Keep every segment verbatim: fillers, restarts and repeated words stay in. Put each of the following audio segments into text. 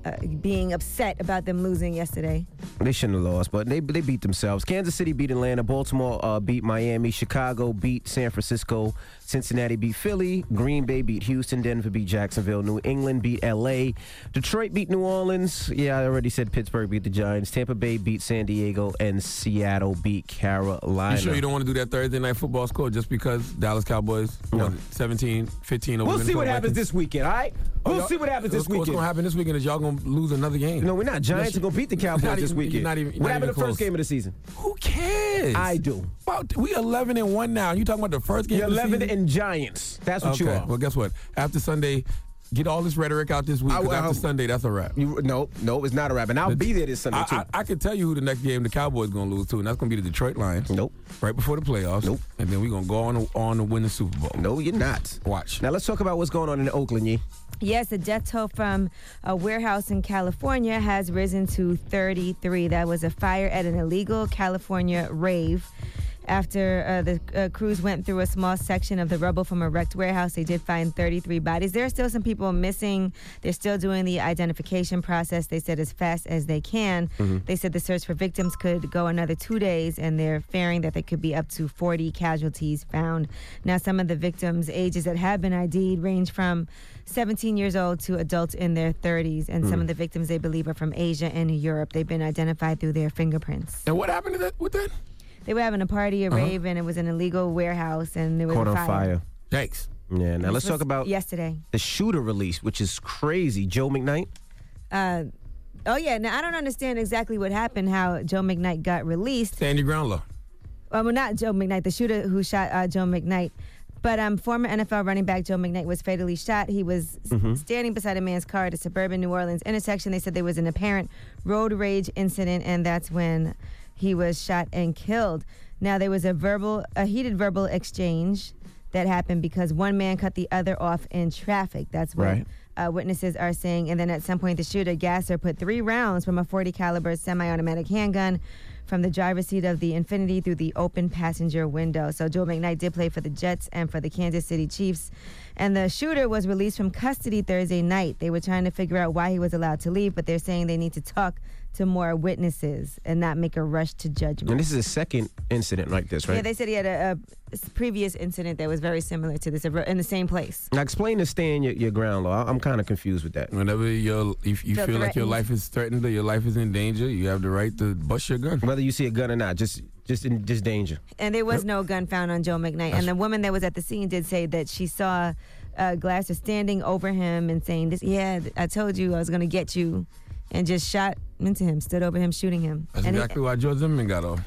uh, being upset about them losing yesterday. They shouldn't have lost, but they they beat themselves. Kansas City beat Atlanta. Baltimore uh, beat Miami. Chicago beat San Francisco. Cincinnati beat Philly. Green Bay beat Houston. Denver beat Jacksonville. New England beat L A. Detroit beat New Orleans. Yeah, I already said Pittsburgh beat the Giants. Tampa Bay beat San Diego. And Seattle beat Carolina. You sure you don't want to do that Thursday night football score just because Dallas Cowboys won seventeen fifteen over We'll see what Minnesota happens Vikings? this weekend, all right? Oh, We'll y'all- see what happens this what's, What's weekend. going to happen this weekend is y'all going to lose another game. No, we're not. Giants Yes, are going to beat the Cowboys Not this even- weekend. you're not even- you're what not happened even the first close. game of the season? Who cares? I do. Well, we eleven and one now. You talking about the first game You're of the eleven season? and Giants. That's what okay. you are. Well, guess what? After Sunday, get all this rhetoric out this week. 'Cause I- I- after Sunday, that's a wrap. You, no, no, it's not a wrap. And I'll be there this Sunday, I, too. I, I can tell you who the next game the Cowboys going to lose to, and that's going to be the Detroit Lions. Nope. Right before the playoffs. Nope. And then we're going to go on, on to win the Super Bowl. No, you're not. Watch. Now, let's talk about what's going on in Oakland, Yee. Yes, the death toll from a warehouse in California has risen to thirty-three. That was a fire at an illegal California rave. After uh, the uh, crews went through a small section of the rubble from a wrecked warehouse, they did find thirty-three bodies. There are still some people missing. They're still doing the identification process, they said, as fast as they can. Mm-hmm. They said the search for victims could go another two days, and they're fearing that there could be up to forty casualties found. Now, some of the victims' ages that have been I D'd range from seventeen years old to adults in their thirties, and some of the victims they believe are from Asia and Europe. They've been identified through their fingerprints. And what happened to that with that? They were having a party, a Uh-huh. rave, and it was an illegal warehouse, and there was Caught a on fire. fire. Thanks. Yeah, now This let's was talk about yesterday. the shooter release, which is crazy. Joe McKnight. Uh, oh yeah, now I don't understand exactly what happened, how Joe McKnight got released. Stand your ground low. Well, not Joe McKnight, the shooter who shot uh, Joe McKnight. But um, former N F L running back Joe McKnight was fatally shot. He was Mm-hmm. s- standing beside a man's car at a suburban New Orleans intersection. They said there was an apparent road rage incident, and that's when he was shot and killed. Now, there was a verbal, a heated verbal exchange that happened because one man cut the other off in traffic. That's what Right. uh, witnesses are saying. And then at some point, the shooter, Gasser, put three rounds from a forty caliber semi-automatic handgun from the driver's seat of the Infiniti through the open passenger window. So Joe McKnight did play for the Jets and for the Kansas City Chiefs. And the shooter was released from custody Thursday night. They were trying to figure out why he was allowed to leave, but they're saying they need to talk to more witnesses and not make a rush to judgment. And this is a second incident like this, right? Yeah, they said he had a, a s- previous incident that was very similar to this in the same place. Now, explain the stand your, your ground law. I'm kind of confused with that. Whenever your, if you Feel feel like your threatened. life is threatened or your life is in danger, you have the right to bust your gun. Whether you see a gun or not, just just in just danger. And there was no gun found on Joe McKnight. And the woman that was at the scene did say that she saw uh, Glasser standing over him and saying, "This, yeah, I told you I was going to get you," and just shot into him, stood over him, shooting him. That's and he- exactly why George Zimmerman got off.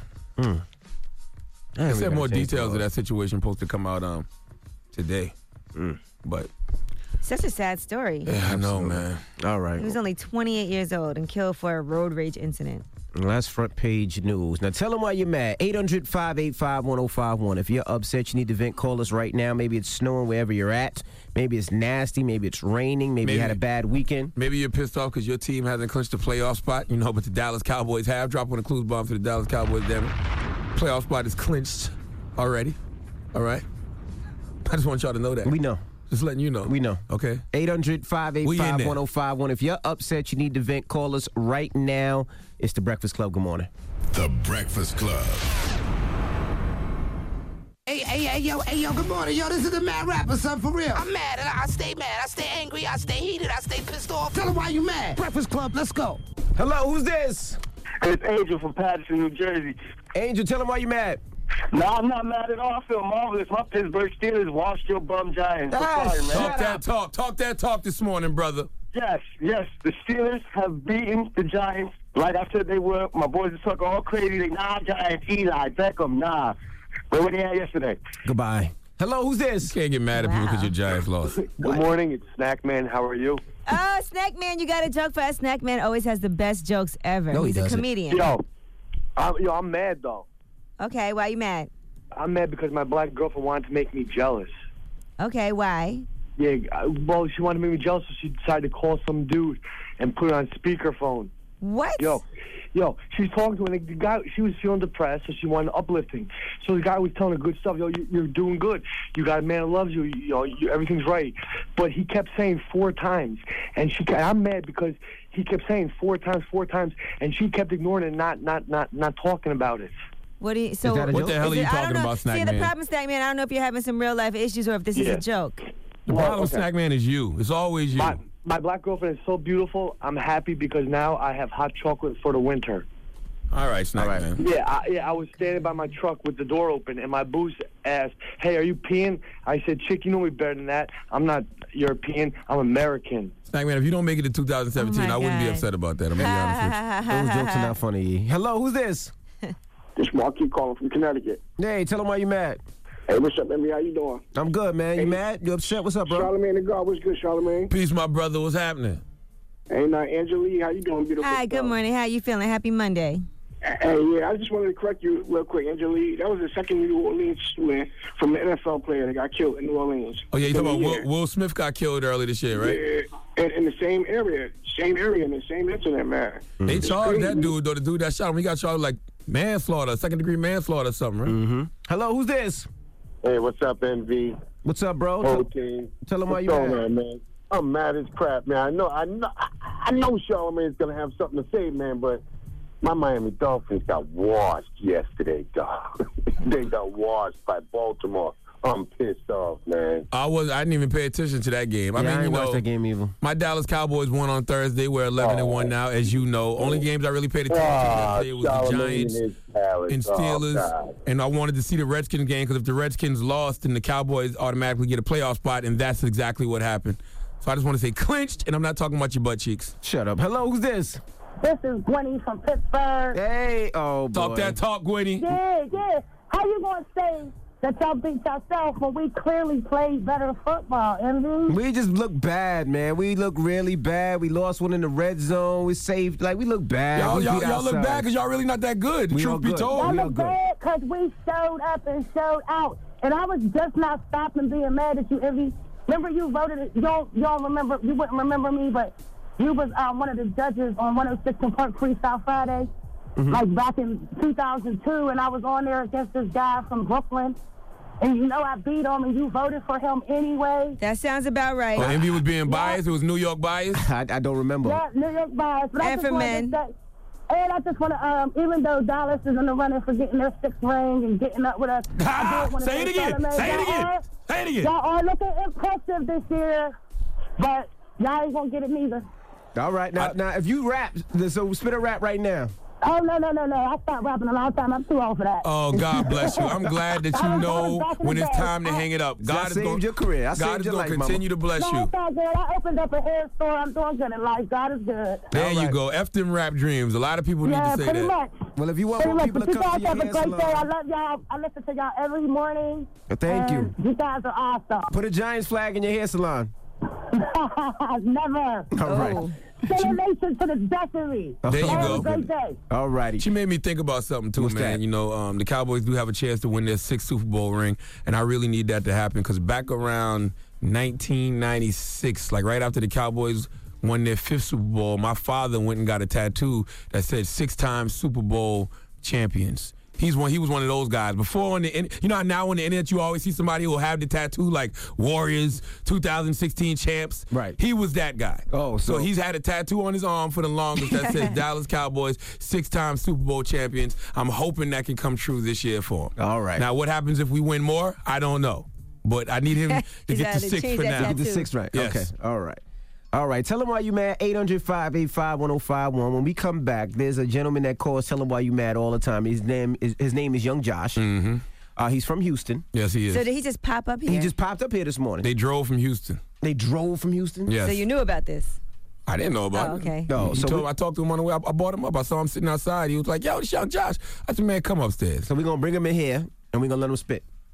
They said more details of that situation supposed to come out um today. But such a sad story. yeah, I know, man. All right. He was only twenty-eight years old and killed for a road rage incident. Well, that's front page news. Now tell them why you're mad. eight hundred, five eight five, one oh five one. If you're upset, you need to vent, call us right now. Maybe it's snowing wherever you're at. Maybe it's nasty. Maybe it's raining. Maybe, you Maybe- had a bad weekend. Maybe you're pissed off because your team hasn't clinched the playoff spot, you know, but the Dallas Cowboys have. Drop one of the clues bomb for the Dallas Cowboys, damn it. Playoff spot is clinched already. All right? I just want y'all to know that. We know. Just letting you know. We know. Okay? eight hundred, five eight We in five, there. one oh five one. If you're upset, you need to vent, call us right now. It's The Breakfast Club. Good morning. The Breakfast Club. Hey, hey, hey, yo, hey, yo, good morning, yo, this is the Mad Rapper, son, for real. I'm mad and I stay mad. I stay angry. I stay heated. I stay pissed off. Tell them why you mad. Breakfast Club, let's go. Hello, who's this? It's Angel from Patterson, New Jersey. Angel, tell them why you mad. No, I'm not mad at all. I feel marvelous. My Pittsburgh Steelers washed your bum Giants. So Ah, sorry, man. Talk that talk. Talk that talk this morning, brother. Yes, yes. The Steelers have beaten the Giants like I said they would. My boys are talking all crazy. They, nah, Giants, Eli, Beckham, nah. But what they had yesterday? Goodbye. Hello, who's this? Can't get mad at people because Wow. your Giants lost. Good morning. It's Snackman. How are you? Oh, Snack Man, you got a joke for us? Snack Man always has the best jokes ever. No, he He's a doesn't. comedian. Yo, I'm, yo, I'm mad, though. Okay, why you mad? I'm mad because my black girlfriend wanted to make me jealous. Okay, why? Yeah, uh, well, she wanted to make me jealous, so she decided to call some dude and put it on speakerphone. What? Yo, yo, she's talking to him. The guy, she was feeling depressed, so she wanted uplifting. So the guy was telling her good stuff. Yo, you, you're doing good. You got a man who loves you. You know, you, everything's right. But he kept saying four times, and she. I'm mad because he kept saying four times, four times, and she kept ignoring it, and not, not, not, not talking about it. What do you? So Is that a What joke? the hell are is you it- I don't talking know. about, Snack See, Man? the problem, Snack Man, I don't know if you're having some real life issues or if this is Yeah. a joke. The Well, problem, okay. Snack Man, is you. It's always you. My, my black girlfriend is so beautiful. I'm happy because now I have hot chocolate for the winter. All right, Snack All right. Man. Yeah, I, yeah. I was standing by my truck with the door open, and my booth asked, "Hey, are you peeing?" I said, "Chick, you know me better than that. I'm not European. I'm American." Snack Man, if you don't make it to two thousand seventeen, Oh, my I wouldn't be God. upset about that. I'm going to be honest with you. Those jokes are not funny. E. Hello, who's this? This Marquis calling from Connecticut. Hey, tell him why you mad. Hey, what's up, Emmy? How you doing? I'm good, man. You mad? You upset? What's up, bro? Charlamagne the God, what's good, Charlamagne? Peace, my brother. What's happening? Hey, now, Angelique, how you doing, beautiful? Hi, good stuff? morning. How you feeling? Happy Monday. Hey, yeah, I just wanted to correct you real quick, Angelique. That was the second New Orleans student from the N F L player that got killed in New Orleans. Oh, yeah, you talking about Yeah. Will, Will Smith got killed earlier this year, right? Yeah, in, in the same area, same area, in the same incident, man. They It's charged that crazy. dude, though, the dude that shot him. He got charged like manslaughter, second degree manslaughter or something, right? Mm-hmm. Hello, who's this? Hey, what's up, N V? What's up, bro? Whole Tell, team. tell him why What's you going mad. on, man? I'm mad as crap, man. I know, I know, I, I know Charlamagne's gonna have something to say, man, but my Miami Dolphins got washed yesterday, dog. They got washed by Baltimore. I'm pissed off, man. I was I didn't even pay attention to that game. I Yeah, mean, I you ain't know, watched that game either. my Dallas Cowboys won on Thursday. We're eleven and one now, as you know. Only games I really paid attention to Ah, yesterday was the Charlamagne Giants and his palace. and Oh, Steelers, God. and I wanted to see the Redskins game because if the Redskins lost, then the Cowboys automatically get a playoff spot, and that's exactly what happened. So I just want to say clinched, and I'm not talking about your butt cheeks. Shut up. Hello, who's this? This is Gwenny from Pittsburgh. Hey, oh boy. Talk that talk, Gwynny. Yeah, yeah. How you gonna say that y'all beat yourself when we clearly played better football, Envy? We just look bad, man. We look really bad. We lost one in the red zone. We saved, like, we look bad. Y'all, We y'all, beat y'all look ourselves. bad because y'all really not that good. We all Truth be good. told. Y'all we are look good. bad because we showed up and showed out. And I was just not stopping being mad at you, Envy. Remember you voted, it- y'all, y'all remember, you wouldn't remember me, but you was um, one of the judges on one oh six and Park Freestyle Friday, Mm-hmm. like back in two thousand two, and I was on there against this guy from Brooklyn. And you know I beat him, and you voted for him anyway. That sounds about right. Oh, Envy was being biased. It was New York bias. I, I don't remember. Yeah, New York bias. But I And just for wanted men. to say, and I just want to, um, even though Dallas is in the running for getting their sixth ring and getting up with us, I Ah, did want to say it again. Charlamagne, Say it y'all again. are- Say it again. Y'all are looking impressive this year, but y'all ain't gonna get it neither. All right, now, now if you rap, so spit a rap right now. Oh no no no no! I stopped rapping a long time. I'm too old for that. Oh, God bless you. I'm glad that you know when it's time to hang it up. So I God is saved going your career. I God saved is your going to life, mama. continue to bless No, you. it's all good. I opened up a hair store. I'm doing good in life. God is good. There All you right. go. F them rap dreams. A lot of people need Yeah, to say pretty that. much. Well, if you want Pretty more much. people But to you come guys to your have a hair great day. I salon, love y'all. I listen to y'all every morning. Well, thank you. and You guys are awesome. put a Giants flag in your hair salon. Never. All right. Oh. Celebration to the destiny. There you Have go. a great day. All righty. She made me think about something too, What's man. that? You know, um, the Cowboys do have a chance to win their sixth Super Bowl ring, and I really need that to happen because back around nineteen ninety-six, like right after the Cowboys won their fifth Super Bowl, my father went and got a tattoo that said six-time Super Bowl champions. He's one. He was one of those guys. Before on the, in- you know, how now on the internet you always see somebody who will have the tattoo like Warriors, two thousand sixteen champs. Right. He was that guy. Oh, so so- he's had a tattoo on his arm for the longest that says Dallas Cowboys, six-time Super Bowl champions. I'm hoping that can come true this year for him. All right. Now, what happens if we win more? I don't know, but I need him to He's get had to to six change for that now. tattoo. Get the six right. Yes. Okay. All right. All right. Tell him why you mad. eight hundred, five eight five, one oh five one. When we come back, there's a gentleman that calls. Tell him why you mad all the time. His name is his name is Young Josh. Mm-hmm. Uh, he's from Houston. Yes, he is. So did he just pop up here? He just popped up here this morning. They drove from Houston. They drove from Houston. Yes. So you knew about this? I didn't know about Oh, it. okay. No, He so told- we- I talked to him on the way. I, I brought him up. I saw him sitting outside. He was like, "Yo, this Young Josh." I said, "Man, come upstairs." So we're gonna bring him in here and we're gonna let him spit.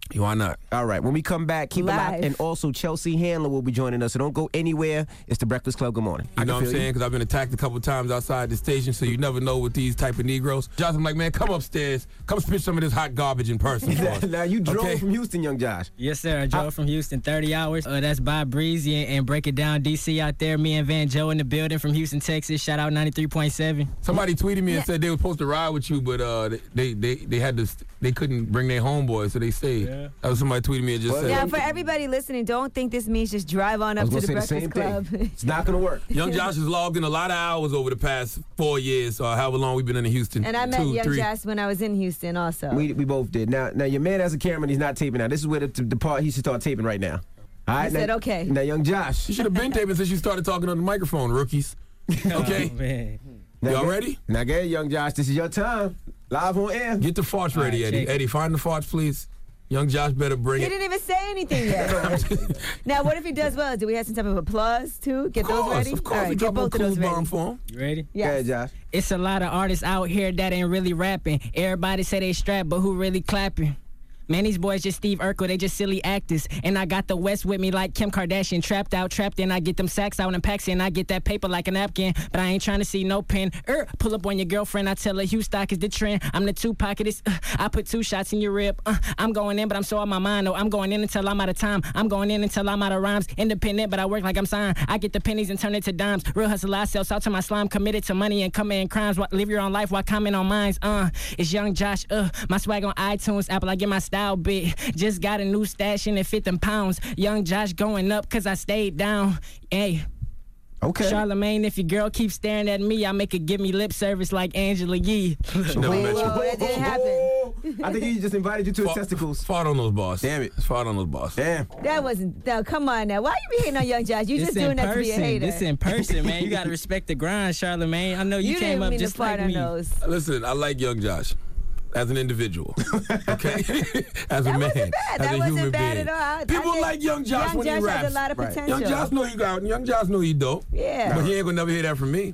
Why not? All right. When we come back, keep it Live. locked. And also, Chelsea Handler will be joining us. So don't go anywhere. It's the Breakfast Club. Good morning. You I know can what I'm feel saying? Because I've been attacked a couple times outside the station, so you never know with these type of Negroes. Josh, I'm like, man, come upstairs. Come spit some of this hot garbage in person for us. Now, you drove Okay? from Houston, young Josh. Yes, sir. I drove from Houston thirty hours. Uh, that's by Breezy and, and Break It Down D C out there. Me and Van Joe in the building from Houston, Texas. Shout out ninety-three point seven. Somebody tweeted me and said they were supposed to ride with you, but uh, they, they they had to they couldn't bring their homeboys, so they stayed. Yeah. That was somebody tweeted me and just said. Now, for everybody listening, don't think this means just drive on I up was to going the to say the Breakfast same Club. thing. It's not going to work. Young Josh has logged in a lot of hours over the past four years, or however long we've been in Houston. And I met Two, Young three. Josh when I was in Houston also. We we both did. Now, now your man has a camera and he's not taping now. This is where the, the part he should start taping right now. All right. I said, now, okay. Now, young Josh. You should have been taping since you started talking on the microphone, rookies. Okay? Oh, man. Now, Y'all get- ready? Now, get it, young Josh. This is your time. Live on air. Get the farts All ready, right, Eddie. check it. Eddie, find the farts, please. Young Josh better bring He it. didn't even say anything yet. Now, what if he does well? Do we have some type of applause, too? Get Of those course, ready? of course. All We right, drop get a both of those cool bomb ready. for him. You ready? Go ahead, Yes. Josh. It's a lot of artists out here that ain't really rapping. Everybody say they strapped, but who really clapping? Man, these boys just Steve Urkel, they just silly actors. And I got the West with me like Kim Kardashian. Trapped out, trapped in, I get them sacks out in packs and I get that paper like a napkin. But I ain't trying to see no pen. Er, pull up on your girlfriend, I tell her Houston is the trend. I'm the two pocketest, uh, I put two shots in your rib. Uh, I'm going in, but I'm so on my mind. No, I'm going in until I'm out of time. I'm going in until I'm out of rhymes. Independent, but I work like I'm signed. I get the pennies and turn it to dimes. Real hustle, I sell salt to my slime. Committed to money and committing crimes. Live your own life while comment on mines. Uh, it's Young Josh, uh, my swag on iTunes, Apple, I get my style big. Just got a new stash and it fit them pounds. Young Josh going up cause I stayed down. Hey. Okay. Charlamagne, if your girl keeps staring at me, I make her give me lip service like Angela Yee. She never met you. Whoa, it didn't happen. I think he just invited you to his Fought- testicles. Fought on those boss. Damn it. Fought on those boss. Damn. That wasn't, no, come on now. Why you be hating on Young Josh? You This just in doing that to be a person. hater. This in person, man. You gotta respect the grind, Charlamagne. I know you, you came didn't up mean just to fart like on me. those. Listen, I like Young Josh as an individual. Okay? As a That man. wasn't bad. As That a wasn't human bad being. at all. I- I People think like Young Josh Young when Josh he has raps. a lot of Right. potential. Young Josh know he got Young Josh know he dope. Yeah. But he ain't gonna never hear that from me.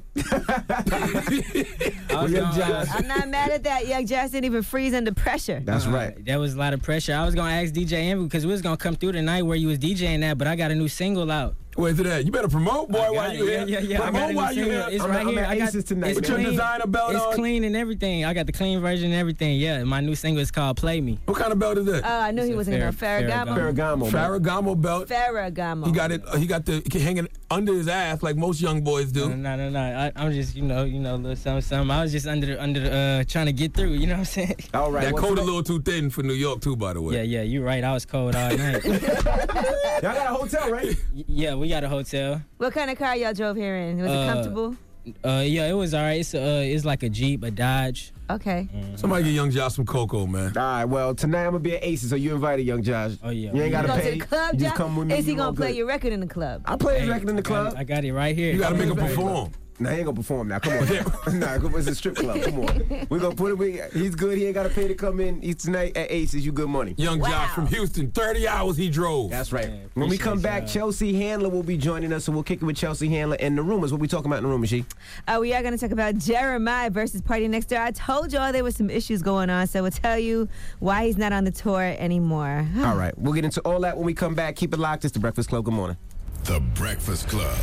I was Young gonna, Josh. I'm not mad at that. Young Josh didn't even freeze under pressure. That's Uh, right. That was a lot of pressure. I was gonna ask D J Envy because we was gonna come through tonight where you was DJing that, but I got a new single out. Where's it at? You better promote, boy, I while got you it. here. Yeah, yeah, yeah. I got Promote a new while you single. here. It's I'm right at- I'm here. at I got Aces tonight, it's With your clean. designer belt It's on. clean and everything. I got the clean version and everything. Yeah, my new single is called "Play Me." What kind of belt is that? Oh, I knew he It's a wasn't going to Fer- Ferragamo. Ferragamo. man. Ferragamo belt. Ferragamo. He got it. uh, He got the hanging under his ass like most young boys do. No, no, no, no. I, I'm just, you know, you know, a little something, something. I was just under, the, under, the, uh, trying to get through. You know what I'm saying? All right. That well, coat a today- little too thin for New York too, by the way. Yeah, yeah. You're right. I was cold all night. Y'all got a hotel, right? Y- yeah, we got a hotel. What kind of car y'all drove here in? Was it Uh, comfortable? Uh, yeah, it was all right. It's uh, it's like a Jeep, a Dodge. Okay. Somebody get Young Josh some cocoa, man. All right, well, tonight I'm going to be at Aces, so you invited, Young Josh. Oh, yeah. You ain't got You to go to pay. the club, You just Josh? come with me. Is he you going all to play good. your record in the club? I play his Hey, record in the I got club. it- I got it right here. You gotta make him Hey, perform. Nah, he ain't gonna perform now. Come on. Nah, it's a strip club. Come on. We're gonna put it. We, he's good. He ain't gotta pay to come in. He's tonight at Aces. You good money. Young Wow. Josh from Houston, thirty hours he drove. That's right. Yeah, when we come appreciate back, y'all. Chelsea Handler will be joining us, so we'll kick it with Chelsea Handler and the rumors. What we talking about in the rumors, she? Uh, we are going to talk about Jeremiah versus Party Next Door. I told y'all there was some issues going on, so we'll tell you why he's not on the tour anymore. All right. We'll get into all that when we come back. Keep it locked. It's the Breakfast Club. Good morning. The Breakfast Club.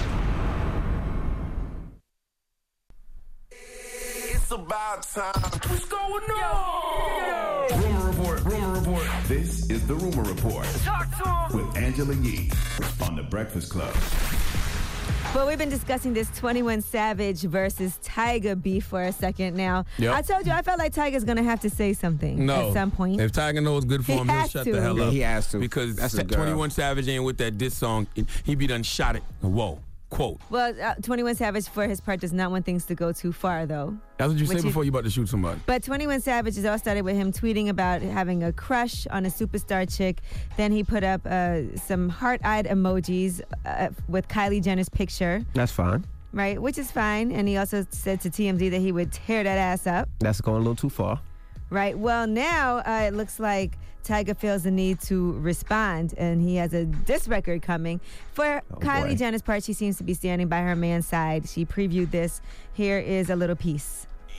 It's about time. What's going on? Rumor report. Rumor report. This is the Rumor Report Talk to him. with Angela Yee on the Breakfast Club. Well, we've been discussing this twenty-one Savage versus Tyga beef for a second now. Yep. I told you I felt like Tyga's going to have to say something No. at some point. If Tiger knows good for He him, he'll has shut to. the hell Yeah, up. he has to. Because That's a girl. twenty-one Savage ain't with that diss song. He be done shot it. Whoa. Quote. Well, uh, twenty-one Savage, for his part, does not want things to go too far, though. That's what you Which say he- before you about to shoot somebody. But twenty-one Savage, it all started with him tweeting about having a crush on a superstar chick. Then he put up uh, some heart-eyed emojis uh, with Kylie Jenner's picture, That's fine. right? Which is fine. And he also said to T M Z that he would tear that ass up, That's going a little too far. right? Well, now uh, it looks like Tyga feels the need to respond, and he has a diss record coming. For Oh, Kylie boy. Jenner's part, she seems to be standing by her man's side. She previewed this. Here is a little piece.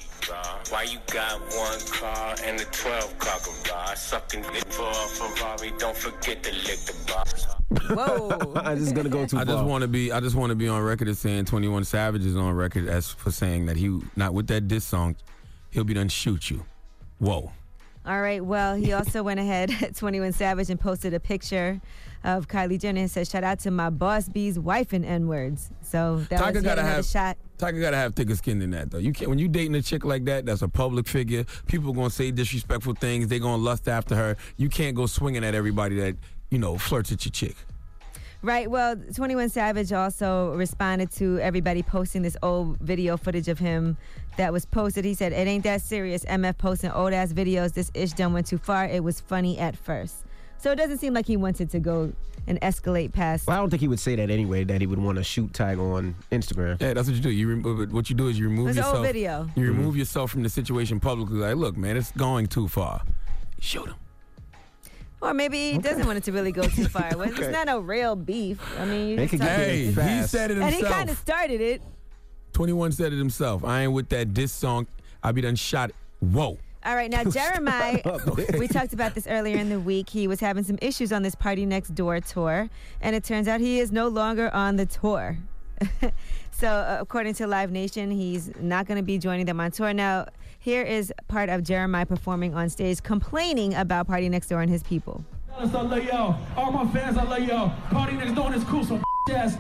Why you got one car and a twelve car garage? Sucking dick for a Ferrari. Don't forget to lick the box. Whoa! I'm just gonna go too I far. just want to be. I just want to be on record as saying twenty-one Savage is on record as for saying that he not with that diss song, he'll be done shoot you. Whoa. All right. Well, he also went ahead at twenty-one Savage and posted a picture of Kylie Jenner and said, "Shout out to my boss B's wife and N words." So that Tiger was yet gotta another have shot. Tiger gotta have thicker skin than that though. You can't when you dating a chick like that. That's a public figure. People gonna say disrespectful things. They gonna lust after her. You can't go swinging at everybody that you know flirts at your chick. Right. Well, twenty-one Savage also responded to everybody posting this old video footage of him that was posted. He said, "It ain't that serious. M F posting old ass videos. This ish done went too far. It was funny at first." So it doesn't seem like he wanted to go and escalate past. Well, I don't think he would say that anyway, that he would want to shoot Tiger on Instagram. Yeah, that's what you do. You remove what you do is you remove It's an yourself. old video. You remove yourself from the situation publicly. Like, look, man, it's going too far. Shoot him. Or maybe he doesn't want it to really go too far. Well, Okay. It's not a real beef. I mean, you They just could get talking- Hey, he fast. said it And he himself. kind of started it. twenty-one said it himself. I ain't with that diss song. I be done shot. It. Whoa. All right, now Jeremiah, we talked about this earlier in the week. He was having some issues on this Party Next Door tour, and it turns out he is no longer on the tour. So uh, according to Live Nation, he's not going to be joining them on tour. Now, here is part of Jeremiah performing on stage, complaining about Party Next Door and his people. I love y'all. All my fans, I love y'all. Party Next Door is cool, so ass.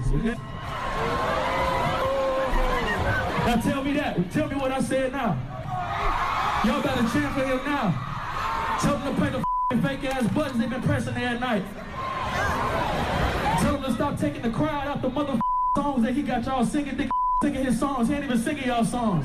Now tell me that. Tell me what I said now. Y'all better chant for him now. Tell them to play the fake ass buttons they've been pressing there at night. Tell them to stop taking the crowd out the mother songs that he got y'all singing. They singing his songs. He ain't even singing y'all songs.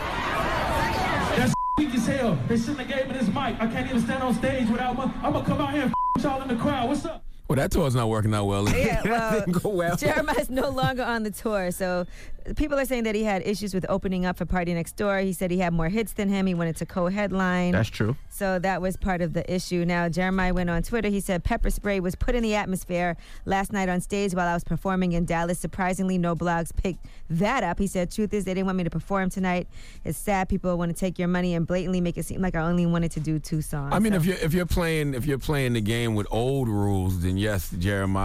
That's weak as hell. They shouldn't have gave me this mic. I can't even stand on stage without my. I'm gonna come out here and y'all in the crowd. What's up? Well, that tour's not working out well. Yeah, well, Go well. Jeremiah's no longer on the tour. So people are saying that he had issues with opening up for Party Next Door. He said he had more hits than him. He wanted to co-headline. That's true. So that was part of the issue. Now, Jeremiah went on Twitter. He said, pepper spray was put in the atmosphere last night on stage while I was performing in Dallas. Surprisingly, no blogs picked that up. He said, truth is, they didn't want me to perform tonight. It's sad people want to take your money and blatantly make it seem like I only wanted to do two songs. I mean, So- if you're if you're playing if you're playing the game with old rules, then yes, Jeremiah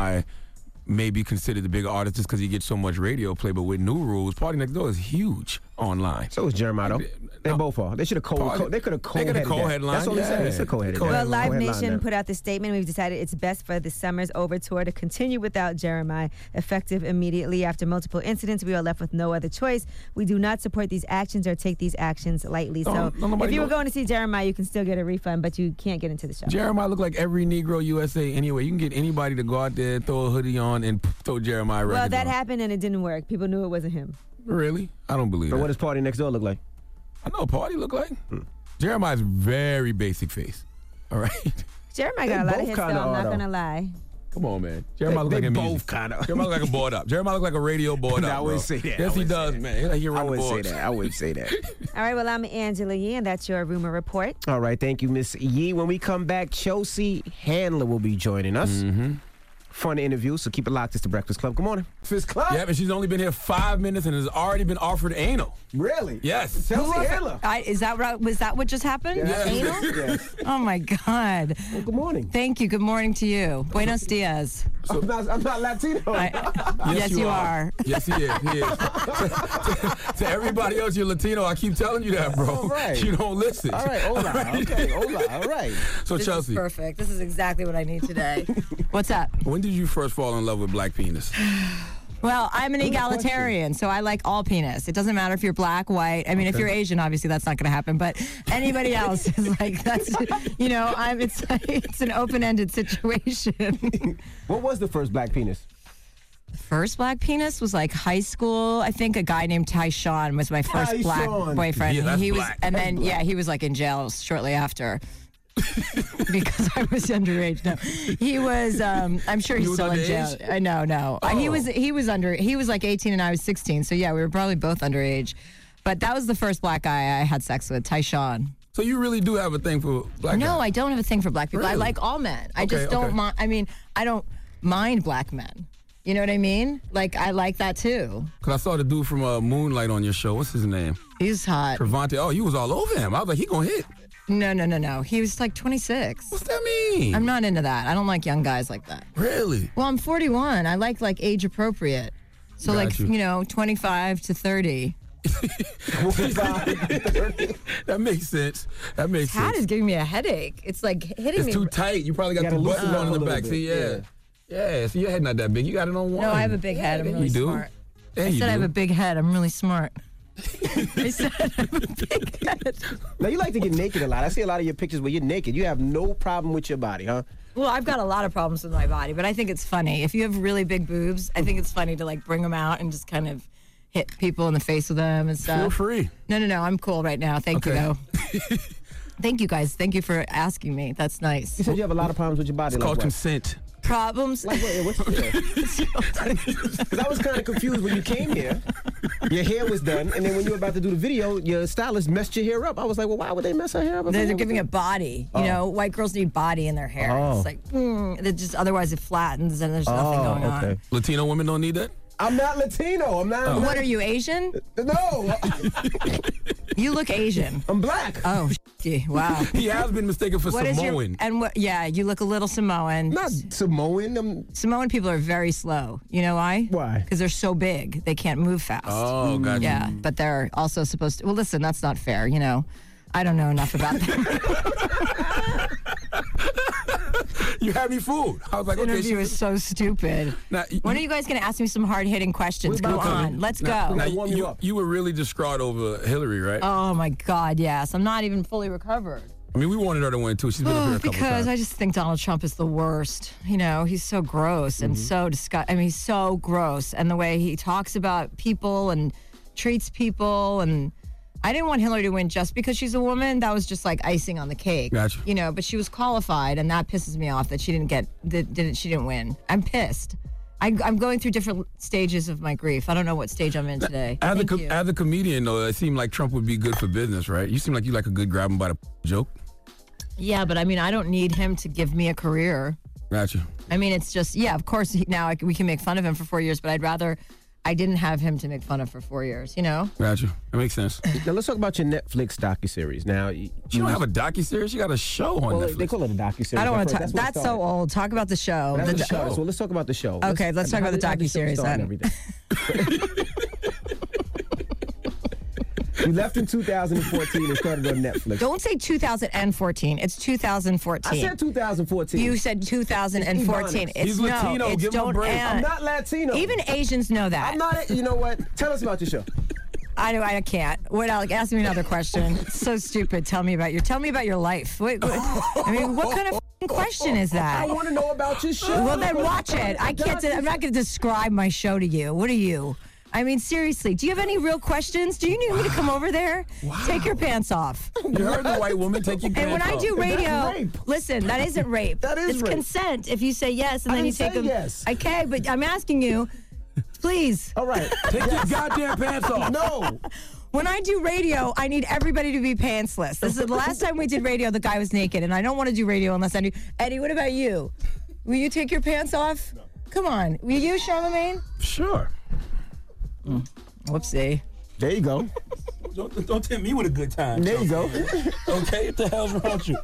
may be considered the bigger artist just because he gets so much radio play. But with new rules, Party Next Door is huge online. So is Jeremiah, though. They both are. They should have co. Party- co- they could have They co-headed could have that. co-headlined, That's all he said. yeah. They should co-headed Well, that. Well, Live Co-headline Nation that. put out the statement. We've decided it's best for the summer's over tour to continue without Jeremiah, effective immediately. After multiple incidents, we are left with no other choice. We do not support these actions or take these actions lightly. No, so no, nobody if you were go- going to see Jeremiah, you can still get a refund, but you can't get into the show. Jeremiah look like every Negro U S A anyway. You can get anybody to go out there, throw a hoodie on, and throw Jeremiah records Well, that on. happened and it didn't work. People knew it wasn't him. Really? I don't believe So that. what does Party Next Door look like? I know what Party look like. Jeremiah's very basic face. All right? Jeremiah They got a lot of both hits, though. kinda I'm are, not though. going to lie. Come on, man. Jeremiah look They- like a they music. both kinda- Jeremiah look like a board up. Jeremiah look like a radio board No, up. I wouldn't bro. say that. I Yes, he wouldn't say does, that. man. He like he I run the wouldn't say boards. that. I wouldn't say that. All right, well, I'm Angela Yee, and that's your rumor report. All right, thank you, Miss Yee. When we come back, Chelsea Handler will be joining us. Mm-hmm. Fun interview, so keep it locked. It's the Breakfast Club. Good morning. Fist Club. Yeah, but she's only been here five minutes and has already been offered anal. Really? Yes. Chelsea Handler. I, is that right? Was that what just happened? Yes. Anal? Yes. Oh my God. Well, good morning. Thank you. Good morning to you. Buenos dias. I'm, not, I'm not Latino. Yes, you are. Yes, he is. He is. to, to everybody else, you're Latino. I keep telling you that, bro. All right. You don't listen. All right, hola. Okay, hola. All right. So, This Chelsea, is perfect. This is exactly what I need today. What's up? when did you first fall in love with black penis? Well, I'm an Good egalitarian, so I like all penis. It doesn't matter if you're black, white. I mean, if Okay. you're Asian, obviously that's not going to happen. But anybody else is like that's, you know, I'm. It's it's an open-ended situation. What was the first black penis? First black penis was like high school. I think a guy named Tyshawn was my first black Tyshawn. boyfriend. Yeah, that's he was, black. and That's then black. yeah, he was like in jail shortly after. Because I was underage. No, he was. Um, I'm sure he's You was still in jail. underage? Uh, no, no. Uh, He Oh. was. He was under. He was like eighteen and I was sixteen. So yeah, we were probably both underage. But that was the first black guy I had sex with, Tyshawn. So you really do have a thing for black No, guys? I don't have a thing for black people. I Really? like all men. I Okay, just don't okay. mind. I mean, I don't mind black men. You know what I mean? Like, I like that too. Because I saw the dude from uh, Moonlight on your show. What's his name? He's hot. Trevante. Oh, you was all over him. I was like, he gonna hit. No, no, no, no. He was like twenty-six. What's that mean? I'm not into that. I don't like young guys like that. Really? Well, I'm forty-one. I like like age appropriate. So Got like, you. you know, twenty-five to thirty. That makes sense. That makes This hat sense. is giving me a headache. It's like hitting It's me. too tight. You probably got You two gotta buttons loosen on in up the a back. little See, bit, yeah. Yeah, so your head not that big. You got it on one. No, I have a big head. I'm really you do. smart. Yeah, I you said I have do. a big head. I'm really smart. I said I have a big head. Now, you like to get naked a lot. I see a lot of your pictures where you're naked. You have no problem with your body, huh? Well, I've got a lot of problems with my body, but I think it's funny. If you have really big boobs, I think it's funny to like bring them out and just kind of hit people in the face with them and stuff. Feel free. No, no, no. I'm cool right now. Thank Okay. you, though. Thank you, guys. Thank you for asking me. That's nice. You said you have a lot of problems with your body. It's like called what? consent. Problems? Like what? What's Because I was kind of confused when you came here. Your hair was done, and then when you were about to do the video, your stylist messed your hair up. I was like, well, why would they mess her hair up? They're, they're giving it body. You Oh. know, white girls need body in their hair. Oh. It's like, mm, it just otherwise it flattens and there's nothing Oh, going on. okay. Latino women don't need that? I'm not Latino. I'm not. I'm What not- are you, Asian? No. You look Asian. I'm black. Oh, gee, wow. He has been mistaken for What is your- Samoan. and what? Yeah, you look a little Samoan. Not Samoan. I'm, Samoan people are very slow. You know why? Why? Because they're so big, they can't move fast. Oh, gotcha. Yeah, but they're also supposed to. Well, listen, that's not fair. You know, I don't know enough about that. You had me fooled. I was like, This okay, interview she is so stupid. Now, y- When are you guys going to ask me some hard hitting questions? We're Go about to. on, let's Now, go. now, warm you, you you, up. you were really distraught over Hillary, right? Oh my God, yes. I'm not even fully recovered. I mean, we wanted her to win too. She's been up here a couple Because times. I just think Donald Trump is the worst. You know, he's so gross and Mm-hmm. so disgusting. I mean, he's so gross. And the way he talks about people and treats people. And I didn't want Hillary to win just because she's a woman. That was just like icing on the cake. Gotcha. You know, but she was qualified, and that pisses me off that she didn't get, that didn't, she didn't win. I'm pissed. I, I'm going through different stages of my grief. I don't know what stage I'm in today. As a, Thank com- you. as a comedian, though, it seemed like Trump would be good for business, right? You seem like you like a good grab him by the joke. Yeah, but I mean, I don't need him to give me a career. Gotcha. I mean, it's just, yeah, of course, he, now I, c- we can make fun of him for four years, but I'd rather I didn't have him to make fun of for four years, you know? Gotcha. That makes sense. now let's talk about your Netflix docuseries. Now you, She don't have a docuseries. She got a show on Well, Netflix. they call it a docuseries. I don't want to That's talk. what it That's so started. old. Talk about the show. That's The the do- show. So let's talk about the show. Okay, let's talk how about the did- how did show docuseries start and then. everything? You left in two thousand fourteen and started on Netflix. Don't say two thousand fourteen. It's two thousand fourteen. I said two thousand fourteen. You said two thousand fourteen. It's It's Ebonics. He's no, Latino. it's Give him a don't break. and- I'm not Latino. Even Asians know that. I'm not. You know what? Tell us about your show. I know I can't. What else? Ask me another question. It's so stupid. Tell me about your. Tell me about your life. What, what, I mean, what kind of f***ing question is that? I want to know about your show. Well, then watch it. I can't. I'm not going to describe my show to you. What are you? I mean, seriously. Do you have any real questions? Do you need me to come over there? Take your pants off. You heard the white woman. Take your pants And when I off. do radio, That's rape. listen, that isn't rape. That is it's rape. consent. If you say yes and I then you didn't take say them. yes. Okay, but I'm asking you, please. All right. Take your goddamn pants off. No. When I do radio, I need everybody to be pantsless. This is the last time we did radio, the guy was naked, and I don't want to do radio unless I do. Eddie, what about you? Will you take your pants off? No. Come on. Will you, Charlamagne? Sure. Mm. Whoopsie. There you go. Don't, don't tempt me with a good time. There you go. Okay, what the hell's wrong with you?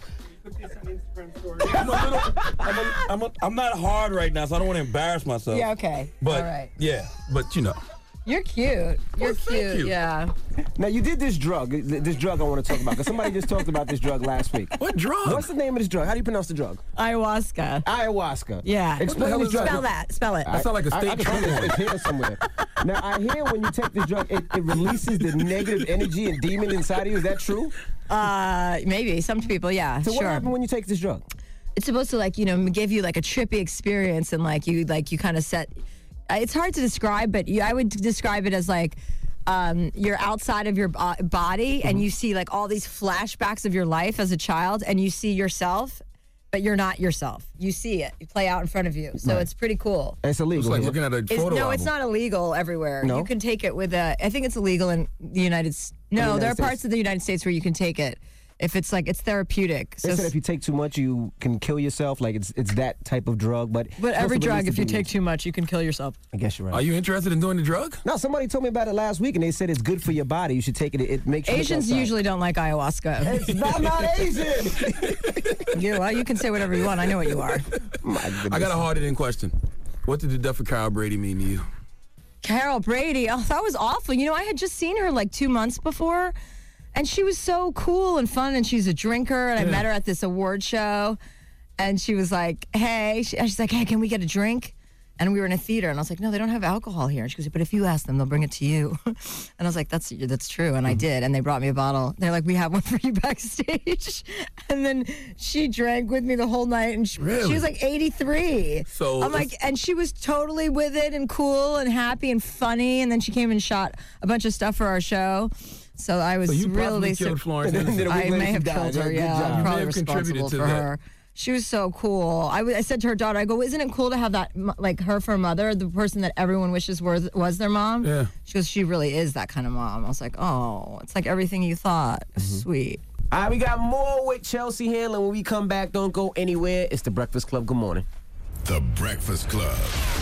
I'm, a little, I'm, a, I'm, a, I'm not hard right now, so I don't want to embarrass myself. Yeah, okay. But, all right. yeah, but you know. You're cute. You're Well, thank cute. you. Yeah. Now you did this drug. This drug I want to talk about because somebody just talked about this drug last week. What drug? What's the name of this drug? How do you pronounce the drug? Ayahuasca. Ayahuasca. Yeah. Explain hell this is drug. Spell that. Spell it. That sound like a I- state I can trump find one. it. It's here somewhere. Now I hear when you take this drug, it, it releases the negative energy and demon inside of you. Is that true? Uh, maybe. Some people, yeah. So what sure. happened when you take this drug? It's supposed to like, you know, give you like a trippy experience and like you like you kind of set it's hard to describe, but you, I would describe it as like um, you're outside of your bo- body and you see like all these flashbacks of your life as a child and you see yourself, but you're not yourself. You see it. You play out in front of you. So Right. it's pretty cool. It's illegal. It's like is it? looking at a It's, photo no, album. it's not illegal everywhere. No? You can take it with a. I think it's illegal in the United States. No, United there are States. parts of the United States where you can take it. If it's like it's therapeutic. They So said if you take too much, you can kill yourself. Like it's it's that type of drug. But But every most of it drug, is if you to do take with- too much, you can kill yourself. I guess you're right. Are you interested in doing the drug? No, somebody told me about it last week, and they said it's good for your body. You should take it. It makes you look Asians outside. usually don't like ayahuasca. It's not, I'm not Asian. you, well, you can say whatever you want. I know what you are. My goodness. I got a hard-hitting question. What did the death of Carol Brady mean to you? Carol Brady, oh, that was awful. You know, I had just seen her like two months before, and she was so cool and fun, and she's a drinker, and I Yeah. met her at this award show, and she was like, hey, she, she's like, hey, can we get a drink? And we were in a theater, and I was like, no, they don't have alcohol here. And she goes, but if you ask them, they'll bring it to you. And I was like, that's that's true, and I did, and they brought me a bottle. They're like, we have one for you backstage. And then she drank with me the whole night, and she, Really? she was like eighty-three. So I'm like, and she was totally with it and cool and happy and funny, and then she came and shot a bunch of stuff for our show. So I was So you really possibly killed Florence Henderson. I may have She killed died. her. Good Yeah, job. I'm You may probably have contributed responsible to for that. her. She was so cool. I, w- I said to her daughter, I go, isn't it cool to have that, m- like her for a mother, the person that everyone wishes was, was their mom? Yeah. She goes, she really is that kind of mom. I was like, oh, it's like everything you thought. Sweet. All right, we got more with Chelsea Handler. When we come back, don't go anywhere. It's the Breakfast Club. Good morning. The Breakfast Club.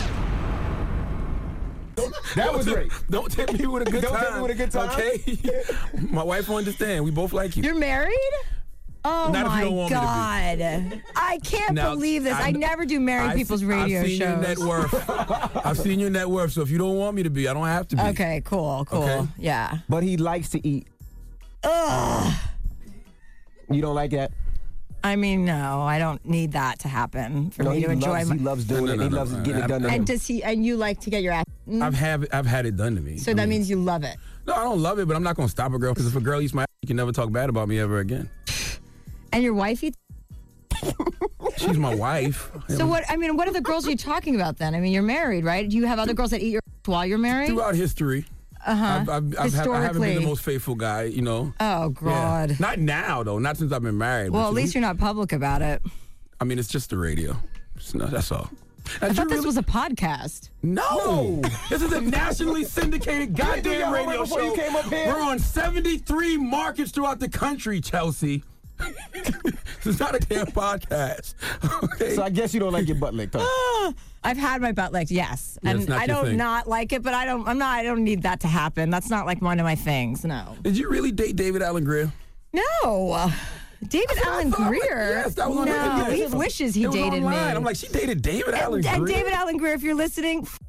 That was great. Don't tempt me with a good Don't time. tempt me with a good time. Okay? My wife will understand. We both like you. You're married? Oh Not if you my don't want me to be. God. I can't Now, believe this. I, I- never do married I people's see- radio I've seen shows. your net worth. I've seen your net worth. So if you don't want me to be, I don't have to be. Okay, cool, cool. Okay. Yeah. But he likes to eat. Ugh. You don't like that? I mean, no, I don't need that to happen for No, me he to enjoy loves, my. he loves doing No, no, it. no, he no, loves no. getting it done to him. And does he? And you like to get your ass? eaten? I've have I've had it done to me. So I that mean, means you love it. no, I don't love it, but I'm not gonna stop a girl because if a girl eats my ass, you can never talk bad about me ever again. And your wife eats. She's my wife. So what? I mean, what are the girls you're talking about then? I mean, you're married, right? Do you have other girls that eat your ass while you're married? Throughout history, Uh huh. I've, I've, I've, have, I haven't been Historically. the most faithful guy, you know. Oh God. Yeah. Not now though. Not since I've been married. Well, but at least you're not public about it. I mean, it's just the radio. It's not, that's all. I thought this was a podcast. No, this is a nationally syndicated goddamn Hold on, radio before show. you came up here. We're on seventy-three markets throughout the country, Chelsea. This is not a damn podcast. Okay. So I guess you don't like your butt licked, huh? Ah, I've had my butt licked, yes, Yeah, it's and not I your don't thing. not like it, but I don't. I'm not. I don't need that to happen. That's not like one of my things. No. Did you really date David Allen Greer? No. David Allen thought, like, Greer. yes, that was on no, the internet. he It was- wishes he it was dated me. online. I'm like, she dated David Allen and, and Greer. David Allen Greer, if you're listening, f-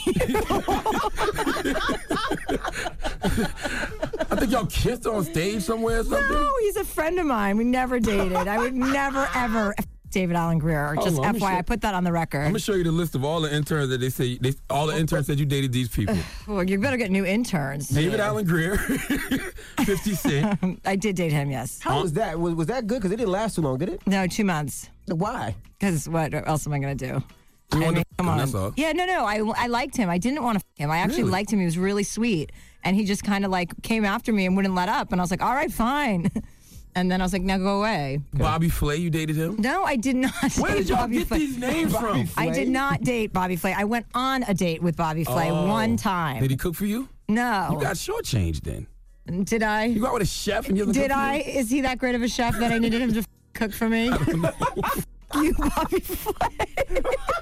I think y'all kissed on stage somewhere or something. no, he's a friend of mine. We never dated. I would never ever f- David Allen Greer. Hold Just on, let me F Y I, show- put that on the record. I'm gonna show you the list of all the interns that they say. They, all the interns said you dated these people. Well, you better get new interns. David Allen Greer, fifty Cent. I did date him, yes. How was that? Was, was that good? Because it didn't last too long, did it? No, two months. Why? Because what else am I going to do? You I wanted mean, to come f- him, on. that's all. Yeah, no, no. I, I liked him. I didn't want to f- him. I actually Really? liked him. He was really sweet. And he just kind of like came after me and wouldn't let up. And I was like, all right, fine. And then I was like, now go away. Bobby Flay, you dated him? No, I did not Where date did y'all Bobby get Flay. these names from? I did not date Bobby Flay. I went on a date with Bobby Flay Oh. one time. Did he cook for you? No. You got shortchanged then. Did I? You got with a chef and you Did I? Is he that great of a chef that I needed him to f- cook for me? You, Bobby Flay.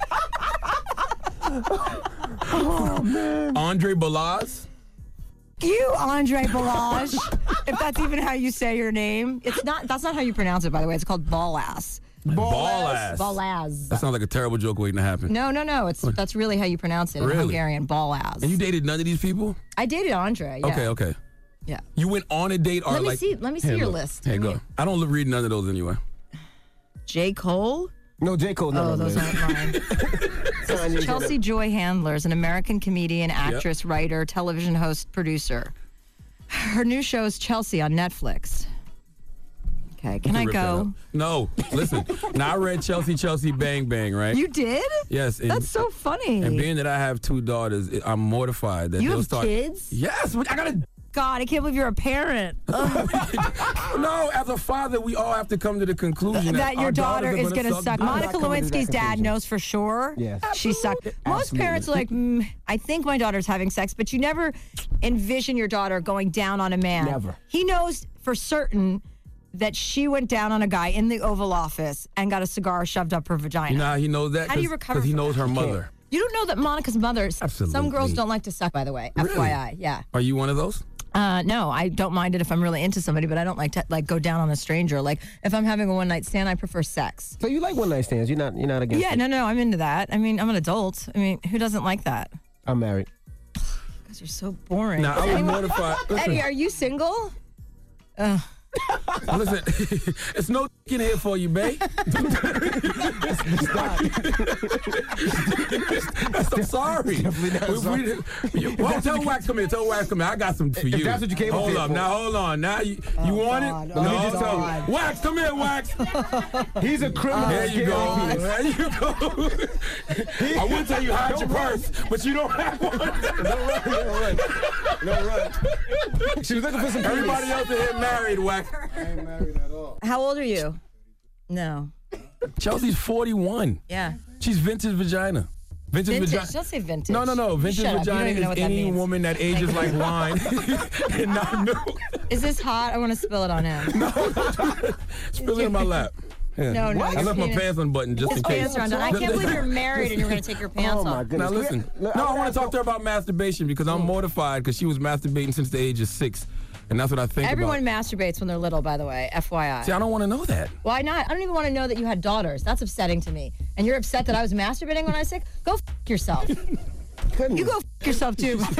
Oh, man. Andre Balaz? You, Andre Balazs, if that's even how you say your name. It's not. That's not how you pronounce it, by the way. It's called ball ass. Ball ass. Balaz. That sounds like a terrible joke waiting to happen. No, no, no. It's that's really how you pronounce it in Really? Hungarian. Ball ass. And you dated none of these people? I dated Andre. Yeah. Okay, okay. Yeah. You went on a date or Let me like... see- let me see Here, your look. list. Here, Let go. me- I don't read none of those anyway. J. Cole. No, J. Cole. No, Oh, no, those no. aren't mine. Kanye's Chelsea Joy Handler is an American comedian, actress, writer, television host, producer. Her new show is Chelsea on Netflix. Okay, can I Rip that go? up. No, listen. Now I read Chelsea, Chelsea, Bang Bang, right? You did? Yes. And, That's so funny. And being that I have two daughters, I'm mortified that You they'll have start. kids? Yes, I gotta. God, I can't believe you're a parent. No, as a father, we all have to come to the conclusion that, that your our daughter daughters are is going to suck suck. dick. Monica Lewinsky's dad knows for sure. Yes. She sucked. Most parents are like, mm, I think my daughter's having sex, but you never envision your daughter going down on a man. Never. He knows for certain that she went down on a guy in the Oval Office and got a cigar shoved up her vagina. You know how he knows that? How do you recover Because he from knows that? her mother. You don't know that Monica's mother, Absolutely. some girls don't like to suck, by the way. Really? F Y I, yeah. Are you one of those? Uh, no, I don't mind it if I'm really into somebody, but I don't like to like go down on a stranger. Like if I'm having a one night stand, I prefer sex. So you like one night stands? You're not. You're not against. Yeah, it? no, no, I'm into that. I mean, I'm an adult. I mean, who doesn't like that? I'm married. Because you're so boring. Now, I was mortified. Listen. Eddie, are you single? Ugh. Listen, it's no in here for you, babe. I'm sorry. We, we, you, well, tell Wax come here. Tell Wax come here. I got some for you. If that's what you came up Hold here up. for. Now, hold on. Now, you, Oh, you want God. it? Oh, no, God. just tell me. Wax, come here, Wax. He's a criminal. There you go. God. There you go. I would tell you hide your purse, but you don't have one. Don't run. Don't run. Don't run. She was looking for some. Everybody penis. else in here married, Wax. I ain't married at all. How old are you? No. Chelsea's forty-one. Yeah. She's vintage vagina. Vintage, Vintage. vagina. Don't say vintage. No, no, no. Vintage Shut up. You don't vagina even know what is that any means. woman that ages like wine and not new. Is this hot? I want to spill it on him. Spill it in my lap. Yeah. No, no, I your left my penis- pants unbuttoned just His in case. pants are undone. I can't believe you're married and you're going to take your pants Oh, my off. goodness. Now listen. Look, No, I'm I want gonna to talk to her about masturbation because I'm mortified because she was masturbating since the age of six. And that's what I think Everyone about. masturbates when they're little, by the way, F Y I. See, I don't want to know that. Why not? I don't even want to know that you had daughters. That's upsetting to me. And you're upset that I was masturbating when I was sick? Go f*** yourself. You go f*** yourself, too, by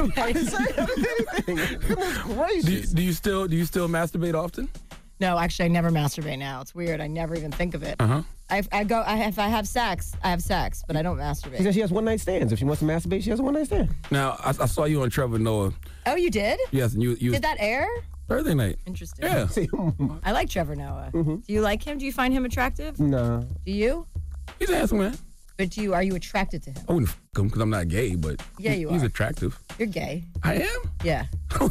the way. Do you, do you still do you still masturbate often? No, actually, I never masturbate now. It's weird. I never even think of it. Uh huh. I, I go. I, if I have sex, I have sex, but I don't She masturbate. said she has one night stands. If she wants to masturbate, she has a one night stand. Now I, I saw you on Trevor Noah. Oh, you did? Yes, and you you Did that air? Thursday night. Interesting. Yeah. I like Trevor Noah. Do you like him? Do you find him attractive? No. Do you? He's a handsome man. But do you? Are you attracted to him? I wouldn't f him because I'm not gay, but Yeah, you he's are. attractive. You're gay. I am. Yeah.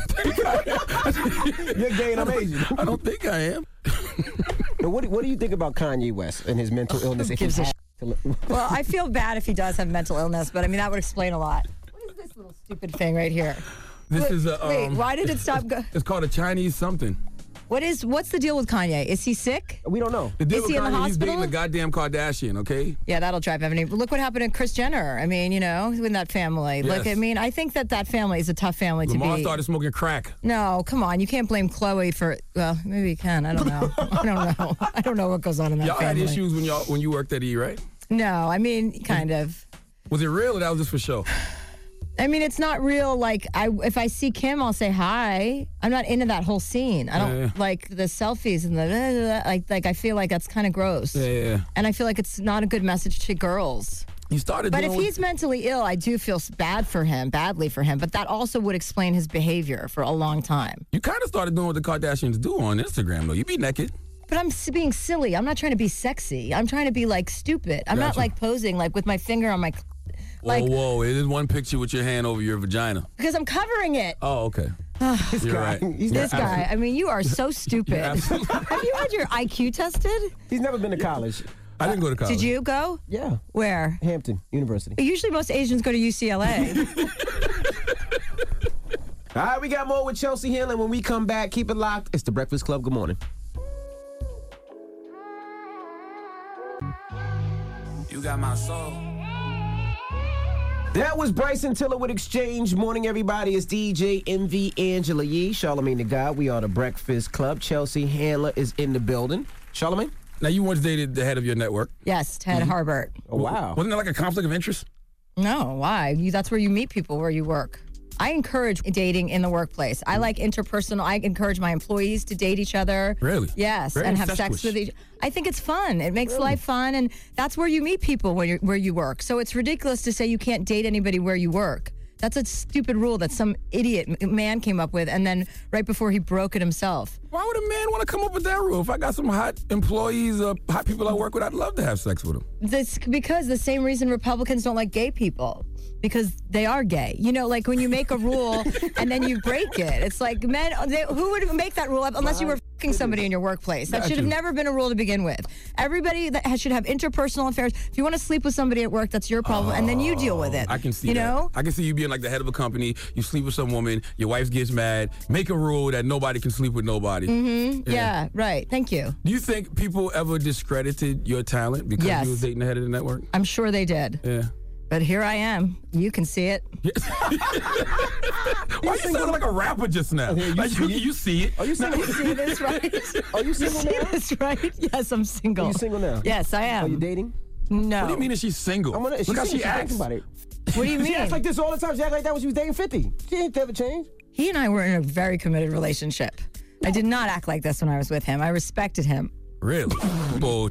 You're gay and I'm Asian. I don't think I am. But what, do- what do you think about Kanye West and his mental illness? If gives he a had to li- Well, I feel bad if he does have mental illness, but I mean that would explain a lot. What is this little stupid thing right here? This Wait, is a. Um, wait, why did it stop? Go- It's called a Chinese something. what is? What's the deal with Kanye? Is he sick? we don't know. The deal Is he with in the Kanye, he's dating hospital? the goddamn Kardashian. Okay. Yeah, that'll drive everything. Look what happened to Kris Jenner. I mean, you know, in that family. Like, Yes. I mean, I think that that family is a tough family Lamar to be. started smoking crack. No, come on. You can't blame Chloe for. Well, maybe you can. I don't know. I don't know. I don't know what goes on in that Y'all family. had issues when y'all when you worked at E, right? No, I mean, kind of. Was it real or that was just for show? I mean, it's not real. Like, I if I see Kim, I'll say hi. I'm not into that whole scene. I don't Yeah. like the selfies and the like. Like, I feel like that's kind of gross. Yeah, yeah, yeah. And I feel like it's not a good message to girls. You started. But doing if what- he's mentally ill, I do feel s- bad for him, badly for him. But that also would explain his behavior for a long time. you kind of started doing what the Kardashians do on Instagram, though. You be naked. But I'm s- being silly. I'm not trying to be sexy. I'm trying to be like stupid. I'm not Gotcha. like posing like with my finger on my, Whoa, like whoa! It is one picture with your hand over your vagina. because I'm covering it. Oh, okay. You're right. He's This not- guy. I mean, you are so stupid. You're absolutely- Have you had your I Q tested? He's never been to college. I didn't go to college. Did you go? Yeah. Where? Hampton University. Usually most Asians go to U C L A. All right, we got more with Chelsea Hill, and when we come back, keep it locked. It's the Breakfast Club. Good morning. You got my soul. That was Bryson Tiller with Exchange. Morning, everybody. It's D J M V Angela Yee, Charlamagne the God. We are the Breakfast Club. Chelsea Handler is in the building. Charlamagne? Now, you once dated the head of your network. Yes, Ted Harbert. Oh, wow. Wasn't there like a conflict of interest? No, why? You, that's where you meet people, where you work. I encourage dating in the workplace. I like interpersonal. I encourage my employees to date each other. Really? Yes, Very and have sex incestuous. with each. I think it's fun. It makes life fun, and that's where you meet people when you're, where you work. So it's ridiculous to say you can't date anybody where you work. That's a stupid rule that some idiot m- man came up with, and then right before he broke it himself. Why would a man want to come up with that rule? If I got some hot employees, uh, hot people I work with, I'd love to have sex with them. This because the same reason Republicans don't like gay people. Because they are gay. You know, like when you make a rule and then you break it. It's like, men, they, who would make that rule up unless you were f***ing somebody in your workplace. That Got should have you. never been a rule to begin with. Everybody that has, should have interpersonal affairs. If you want to sleep with somebody at work, that's your problem, and then you deal with it. I can see You that. know? I can see you being like the head of a company. You sleep with some woman. Your wife gets mad. Make a rule that nobody can sleep with nobody. Mm-hmm. Yeah. right. Thank you. Do you think people ever discredited your talent because Yes. you was dating the head of the network? I'm sure they did. Yeah. But here I am. You can see it. Why you sounding like a rapper just now? Okay, you like you, see it? you see it. Are you single? You see this, right? Are you single you see now? this, right? Yes, I'm single. Are you single now? Yes, I am. Are you dating? No. What do you mean that she's single? I'm gonna, Look how she acts. About it. What do you She mean? acts like this all the time. She acts like that when she was dating fifty. She ain't never changed. He and I were in a very committed relationship. I did not act like this when I was with him. I respected him. Really? Bull.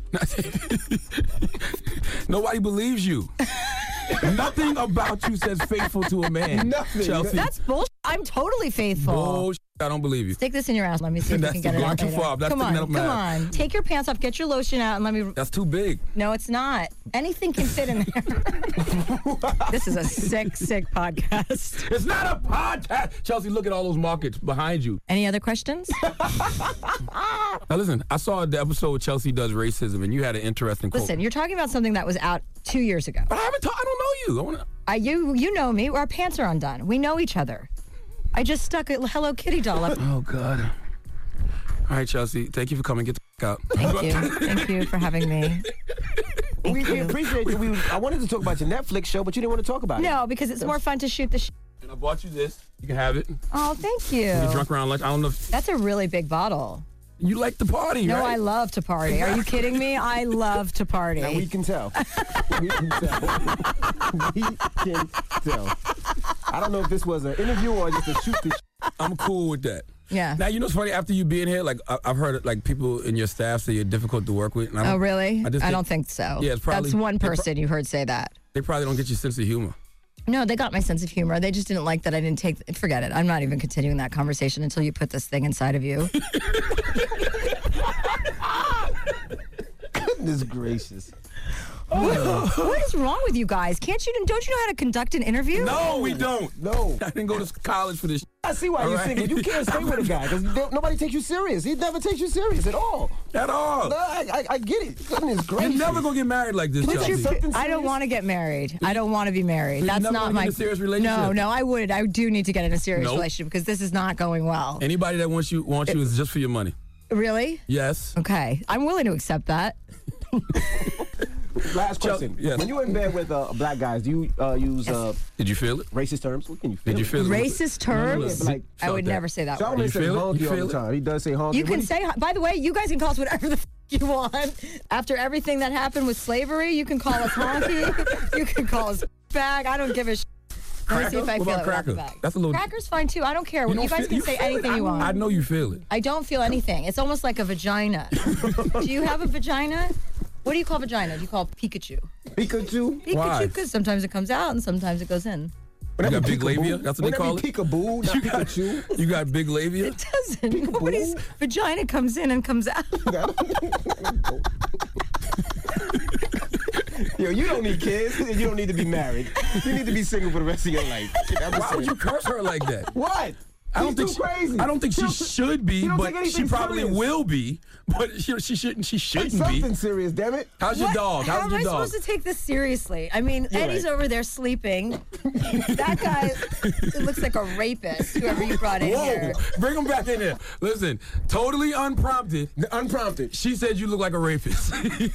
Nobody believes you. Nothing about you says faithful to a man. Nothing. Chelsea. That's bullshit. I'm totally faithful. Bullshit. I don't believe you. Stick this in your ass. Let me see if you That's can get too- it going out too later. far. That's Come on, sticking it come up my on. Take your pants off. Get your lotion out and let me. That's too big. No, it's not. Anything can fit in there. This is a sick, sick podcast. It's not a podcast. Chelsea, look at all those markets behind you. Any other questions? Now listen, I saw the episode where Chelsea does racism, and you had an interesting quote. Listen, you're talking about something that was out two years ago. But I haven't. Ta- I don't know you. I wanna... I, you, you know me. Our pants are undone. We know each other. I just stuck a Hello Kitty doll up. Oh God. All right, Chelsea. Thank you for coming. Get the f- out. Thank you. Thank you for having me. We, we appreciate you. We, I wanted to talk about your Netflix show, but you didn't want to talk about it. No, because it's more fun to shoot the sh- And I bought you this. You can have it. Oh, thank you. You drunk around lunch. I don't know if That's a really big bottle. you like the party, No, right? I love to party. Are you kidding me? I love to party. And we can tell. We can tell. We can tell. I don't know if this was an interview or just a shoot the sh- I'm cool with that. Yeah. Now, you know what's funny? After you being here, like, I- I've heard, like, people in your staff say you're difficult to work with. And I don't, Oh, really? I, just I don't think so. Yeah, it's probably... That's one they pro- person you heard say that. They probably don't get your sense of humor. No, they got my sense of humor. They just didn't like that I didn't take. Forget it. I'm not even continuing that conversation until you put this thing inside of you. Goodness gracious. What, what is wrong with you guys? Can't you? Don't you know how to conduct an interview? No, we don't. No. I didn't go to college for this. I see why All you're right. single. You can't stay with a guy because nobody takes you serious. He never takes you serious at all. At all. No, I, I, I get it. Goodness gracious. You're never going to get married like this, Put Chelsea. your something I don't serious? want to get married. I don't want to be married. So you That's never not wanna get my in a serious relationship? No, no, I would. I do need to get in a serious Nope. relationship because this is not going well. Anybody that wants you wants you is just for your money. Really? Yes. Okay, I'm willing to accept that. Last question. Yes. When you're in bed with uh, black guys, do you uh, use uh, Did you feel it? racist terms? What can you feel? Did you feel it? Racist terms? Like, I would never say that word. Charlamagne You says feel it? honky You all feel the it? time. He does say honky. You What can do say, by the way, you guys can call us whatever the f- you want. After everything that happened with slavery, you can call us honky. You can call us bag. I don't give a sh- Let me see if I What feel about it without cracker? the bag. That's a little- Cracker's fine too. I don't care. You, don't guys feel- can you say feel it. anything I- you want. I know you feel it. I don't feel anything. It's almost like a vagina. Do you have a vagina? What do you call vagina? Do you call it Pikachu? Pikachu? Pikachu, Why? because sometimes it comes out and sometimes it goes in. You got big labia? That's what they call it? Peekaboo, not You got- Pikachu. You got big labia? It doesn't. Nobody's vagina comes in and comes out. Yo, you don't need kids. You don't need to be married. You need to be single for the rest of your life. Why would you curse her like that? What? I don't He's think too she, crazy. I don't think she He don't- should be, he don't but take she anything probably serious. will be. But she, she shouldn't. She Take shouldn't be. something serious, damn it. How's your What? dog? How How's am your I dog? supposed to take this seriously? I mean, You're Eddie's right. over there sleeping. That guy it looks like a rapist, whoever you brought in Whoa! here. Bring him back in there. Listen, totally unprompted. Unprompted. She said you look like a rapist. He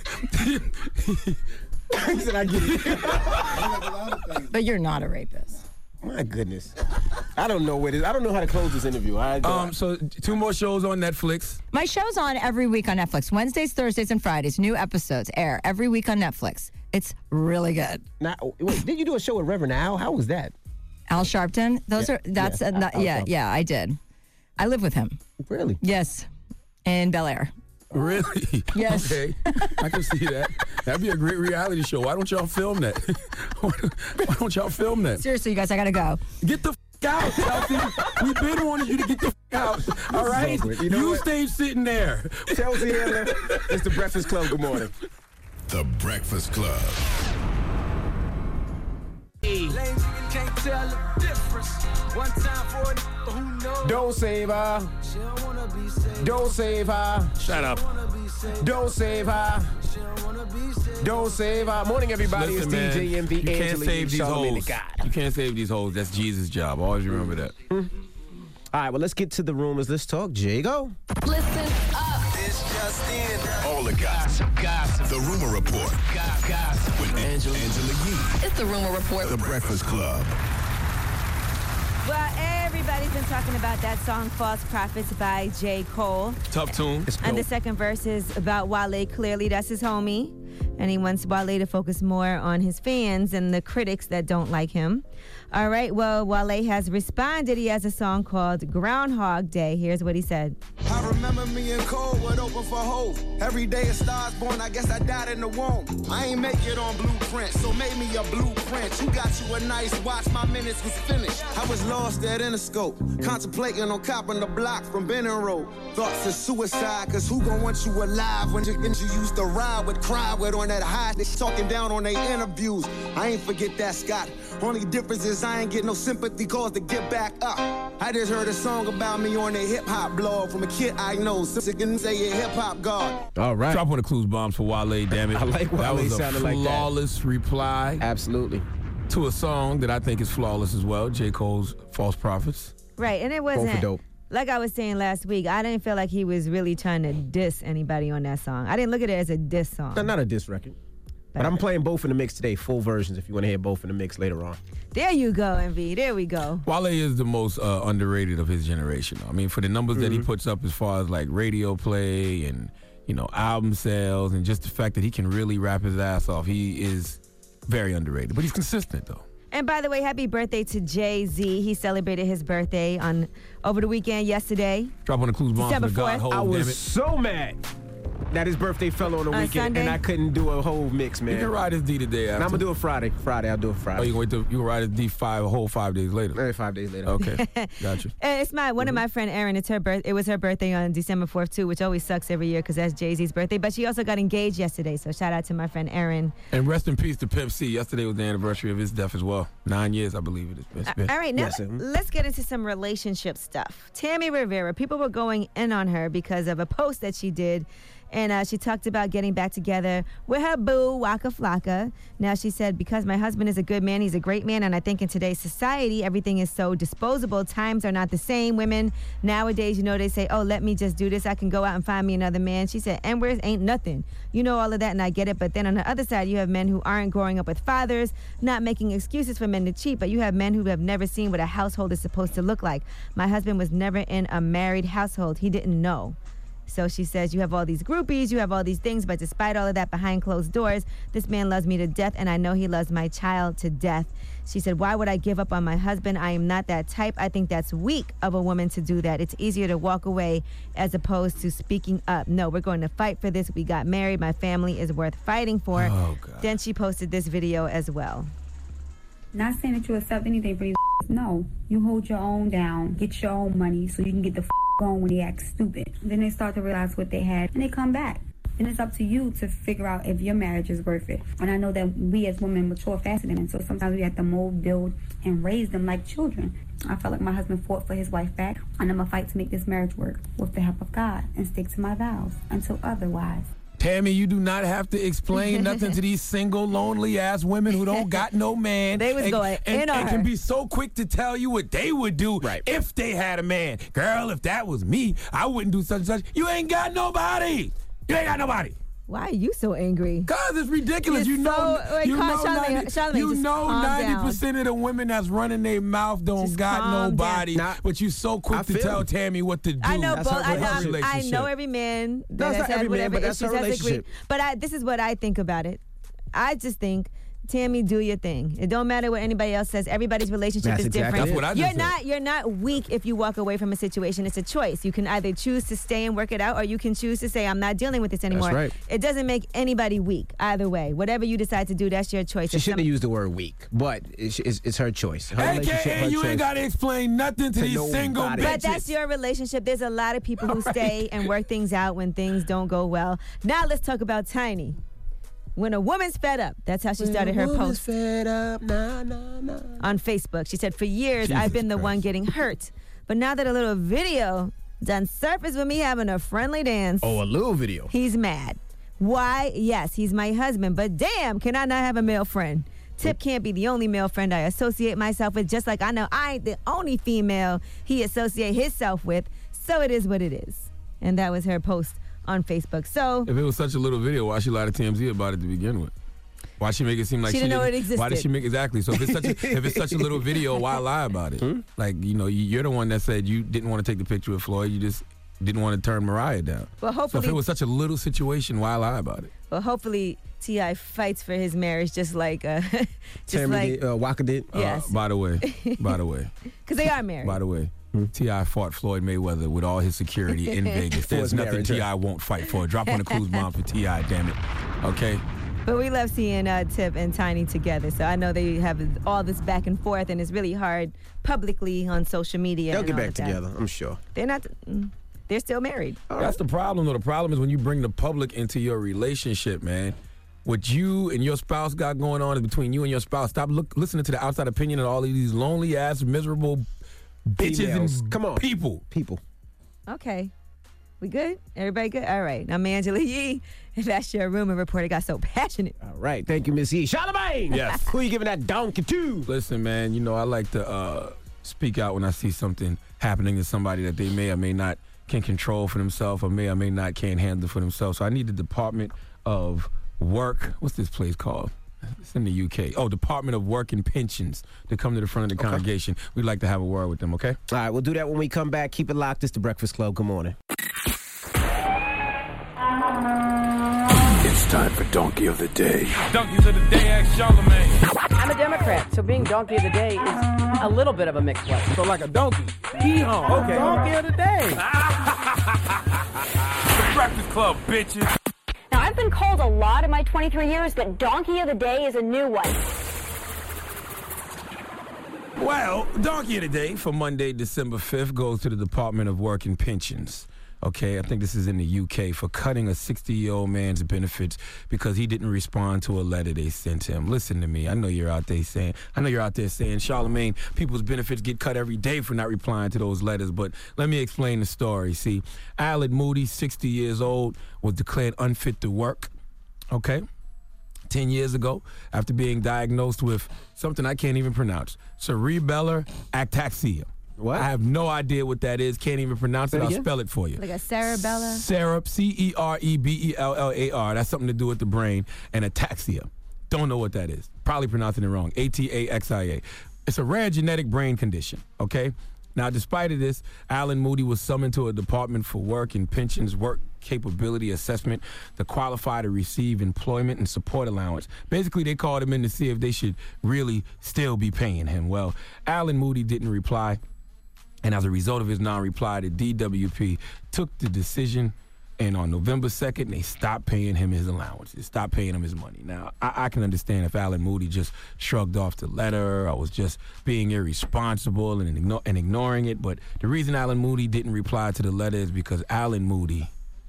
said, I get it. But you're not a rapist. My goodness. I don't know where this. I don't know how to close this interview. I, um. So two more shows on Netflix. My show's on every week on Netflix. Wednesdays, Thursdays, and Fridays. New episodes air every week on Netflix. It's really good. now, wait, did you do a show with Reverend Al? How was that? Al Sharpton. Those Yeah, are that's yeah, uh, not- Al yeah Sharpton. yeah I did. I live with him. Really? Yes, in Bel Air. Really? Yes. Okay. I can see that. That'd be a great reality show. Why don't y'all film that? Why don't y'all film that? Seriously, you guys, I gotta go. Get the f- out, Chelsea. We've been wanting you to get the f- out. All right? awkward. You know You what? stay sitting there. Chelsea Handler, it's the Breakfast Club. Good morning. The Breakfast Club. Can't tell the difference. One time for it, who knows? Don't save her. Don't save her. Shut up. Don't save her. Don't save her. Morning, everybody. Listen, it's man, D J M V. you can't Angela save Yee, these Charlamagne hoes. the God. You can't save these hoes. That's Jesus' job. Always remember that. Mm. All right, well, let's get to the rumors. Let's talk. Jago. Listen up. It's just in. All the gossip. Gossip. The Rumor Report. Gossip. With Angela, Angela Yee. It's the Rumor Report. The Breakfast Club. Well, everybody's been talking about that song False Prophets by J. Cole. Tough tune. It's And the dope. second verse is about Wale. Clearly, that's his homie. And he wants Wale to focus more on his fans and the critics that don't like him. All right, well, Wale has responded. He has a song called Groundhog Day. Here's what he said. I remember me and Cole would open for hope. Every day a star's born, I guess I died in the womb. I ain't make it on Blueprint, so made me a blueprint. You got you a nice watch, my minutes was finished. I was lost at Interscope, contemplating on copping the block from Benning Road. Thoughts of suicide, cause who gon' want you alive when you, you used to ride with, cry with on that high. They talking down on their interviews. I ain't forget that, Scott. Only difference is I ain't get no sympathy calls to get back up. I just heard a song about me on a hip-hop blog from a kid I know. Sick and say a hip-hop god. All right. Drop one of Clues bombs for Wale, damn it. I like Wale that was a sounded like that. flawless reply. Absolutely. To a song that I think is flawless as well, J. Cole's False Prophets. Right, and it Both wasn't, are dope. like I was saying last week, I didn't feel like he was really trying to diss anybody on that song. I didn't look at it as a diss song. No, not a diss record. But I'm playing both in the mix today, full versions, if you want to hear both in the mix later on. There you go, M V. There we go. Wale is the most uh, underrated of his generation. I mean, for the numbers that he puts up as far as like radio play and, you know, album sales and just the fact that he can really rap his ass off, he is very underrated. But he's consistent, though. And by the way, happy birthday to Jay-Z. He celebrated his birthday on over the weekend yesterday. Drop on the Clues bomb for the December God fourth. Hov, I damn was it. so mad that his birthday fell on the On weekend Sunday? and I couldn't do a whole mix, man. You can ride his D today after. And I'm going to do it Friday. Friday, I'll do it Friday. Oh, you can wait till you can ride his D five a whole five days later. Maybe five days later. Okay, gotcha. And it's my one of my friend Erin. It's her birth. It was her birthday on December fourth too, which always sucks every year because that's Jay-Z's birthday. But she also got engaged yesterday, so shout out to my friend Erin. And rest in peace to Pimp C. Yesterday was the anniversary of his death as well. Nine years, I believe it is. It's been. All right, now Yes, sir. let's get into some relationship stuff. Tammy Rivera, people were going in on her because of a post that she did. And uh, she talked about getting back together with her boo, Waka Flocka. Now, she said, because my husband is a good man, he's a great man, and I think in today's society, everything is so disposable. Times are not the same. Women nowadays, you know, they say, oh, let me just do this. I can go out and find me another man. She said, N-words ain't nothing. You know all of that, and I get it. But then on the other side, you have men who aren't growing up with fathers, not making excuses for men to cheat, but you have men who have never seen what a household is supposed to look like. My husband was never in a married household. He didn't know. So she says, you have all these groupies, you have all these things, but despite all of that behind closed doors, this man loves me to death, and I know he loves my child to death. She said, why would I give up on my husband? I am not that type. I think that's weak of a woman to do that. It's easier to walk away as opposed to speaking up. No, we're going to fight for this. We got married. My family is worth fighting for. Oh, God. Then she posted this video as well. Not saying that you accept anything for these. No, you hold your own down, get your own money so you can get the on when they act stupid. Then they start to realize what they had and they come back. Then it's up to you to figure out if your marriage is worth it. And I know that we as women mature faster than men, so sometimes we have to mold, build, and raise them like children. I felt like my husband fought for his wife back, and I'm gonna fight to make this marriage work with the help of God and stick to my vows until otherwise. Tammy, you do not have to explain nothing to these single, lonely-ass women who don't got no man. They was and, going and, in on and her. can be so quick to tell you what they would do Right. if they had a man. Girl, if that was me, I wouldn't do such and such. You ain't got nobody. You ain't got nobody. Why are you so angry? Cause it's ridiculous. You're you know, so- wait, you calm- know, Charlamagne, 90, Charlamagne, you just know, calm ninety down. percent of the women that's running their mouth don't Just got calm nobody. down. Nah, but you so quick I to feel tell it. Tammy what to do. I know That's both. her I know, I relationship. know every man No, that it's has not had every man, whatever but that's issues her has agreed. relationship. But I, this is what I think about it. I just think, Tammy, do your thing. It don't matter what anybody else says. Everybody's relationship That's is exactly different. it. That's what I just you're said. not you're not weak if you walk away from a situation. It's a choice. You can either choose to stay and work it out, or you can choose to say, I'm not dealing with this anymore. right. It doesn't make anybody weak either way. Whatever you decide to do, that's your choice. She If shouldn't some- have used the word weak, but it's, it's, it's her choice. Her relationship, A K A, her you choice. ain't got to explain nothing to, To these single nobody. bitches. But that's your relationship. There's a lot of people who stay and work things out when things don't go well. Now let's talk about Tiny. When a woman's fed up. That's how she When started a her woman's post fed up, nah, nah, nah. on Facebook. She said, for years, Jesus I've been the Christ. one getting hurt. But now that a little video done surfaced with me having a friendly dance, Oh, a little video. he's mad. Why? Yes, he's my husband, but damn, can I not have a male friend? Tip can't be the only male friend I associate myself with, just like I know I ain't the only female he associate himself with. So it is what it is. And that was her post on Facebook. So If it was such a little video, why she lie to T M Z about it to begin with? Why she make it seem like She she, didn't know it Why did existed. she make exactly? So if it's such a, if it's such a little video, why lie about it? Hmm? Like you know, you're the one that said you didn't want to take the picture with Floyd. You just didn't want to turn Mariah down. Well, so if hopefully- it was such a little situation, why lie about it? well, hopefully T I fights for his marriage just like, uh, just Tammy like, did, uh, Waka did. Yes. Uh, by the way, by the way, because they are married. by the way. T I fought Floyd Mayweather with all his security in Vegas. For There's his nothing marriage, T I huh? won't fight for. Drop on the clues bomb for T I, damn it. Okay? But we love seeing uh, Tip and Tiny together. So I know they have all this back and forth, and it's really hard publicly on social media. They'll and get all back of that. together, I'm sure. They're not. mm, They're still married. That's the problem, though. The problem is when you bring the public into your relationship, man. What you and your spouse got going on is between you and your spouse. Stop look, listening to the outside opinion of all of these lonely-ass, miserable bitches Females. and Come on. people. People. Okay. We good? Everybody good? All right. Now, Angela Yee, if that's your rumor report, it got so passionate. All right. Thank you, Miss Yee. Charlamagne. Yes. Who you giving that donkey to? Listen, man, you know, I like to uh, speak out when I see something happening to somebody that they may or may not can control for themselves or may or may not can handle for themselves. So I need the Department of Work. What's this place called? It's in the U K. Oh, Department of Work and Pensions to come to the front of the Okay. congregation. We'd like to have a word with them, okay? All right, we'll do that when we come back. Keep it locked. It's the Breakfast Club. Good morning. It's time for Donkey of the Day. Donkeys of the day, ask Charlamagne. I'm a Democrat, so being donkey of the day is a little bit of a mixed blessing. So like a donkey. Hee-haw. Okay. Donkey of the day. The Breakfast Club, bitches. Now, I've been called a lot in my twenty-three years, but Donkey of the Day is a new one. Well, Donkey of the Day for Monday, December fifth goes to the Department of Work and Pensions. Okay, I think this is in the U K, for cutting a sixty-year-old man's benefits because he didn't respond to a letter they sent him. Listen to me. I know you're out there saying, I know you're out there saying, Charlamagne, people's benefits get cut every day for not replying to those letters. But let me explain the story. See, Alan Moody, sixty years old, was declared unfit to work. Okay? ten years ago, after being diagnosed with something I can't even pronounce, cerebellar ataxia. What? I have no idea what that is. Can't even pronounce Say it. it I'll again? spell it for you. Like a cerebella. Cereb, C E R E B E L L A R. That's something to do with the brain. And ataxia. Don't know what that is. Probably pronouncing it wrong. A T A X I A. It's a rare genetic brain condition, okay? Now, despite of this, Alan Moody was summoned to a Department for Work and Pensions Work Capability Assessment to qualify to receive employment and support allowance. Basically, they called him in to see if they should really still be paying him. Well, Alan Moody didn't reply. And as a result of his non-reply, the D W P took the decision, and on November second, they stopped paying him his allowance. They stopped paying him his money. Now, I, I can understand if Alan Moody just shrugged off the letter or was just being irresponsible and, igno- and ignoring it, but the reason Alan Moody didn't reply to the letter is because Alan Moody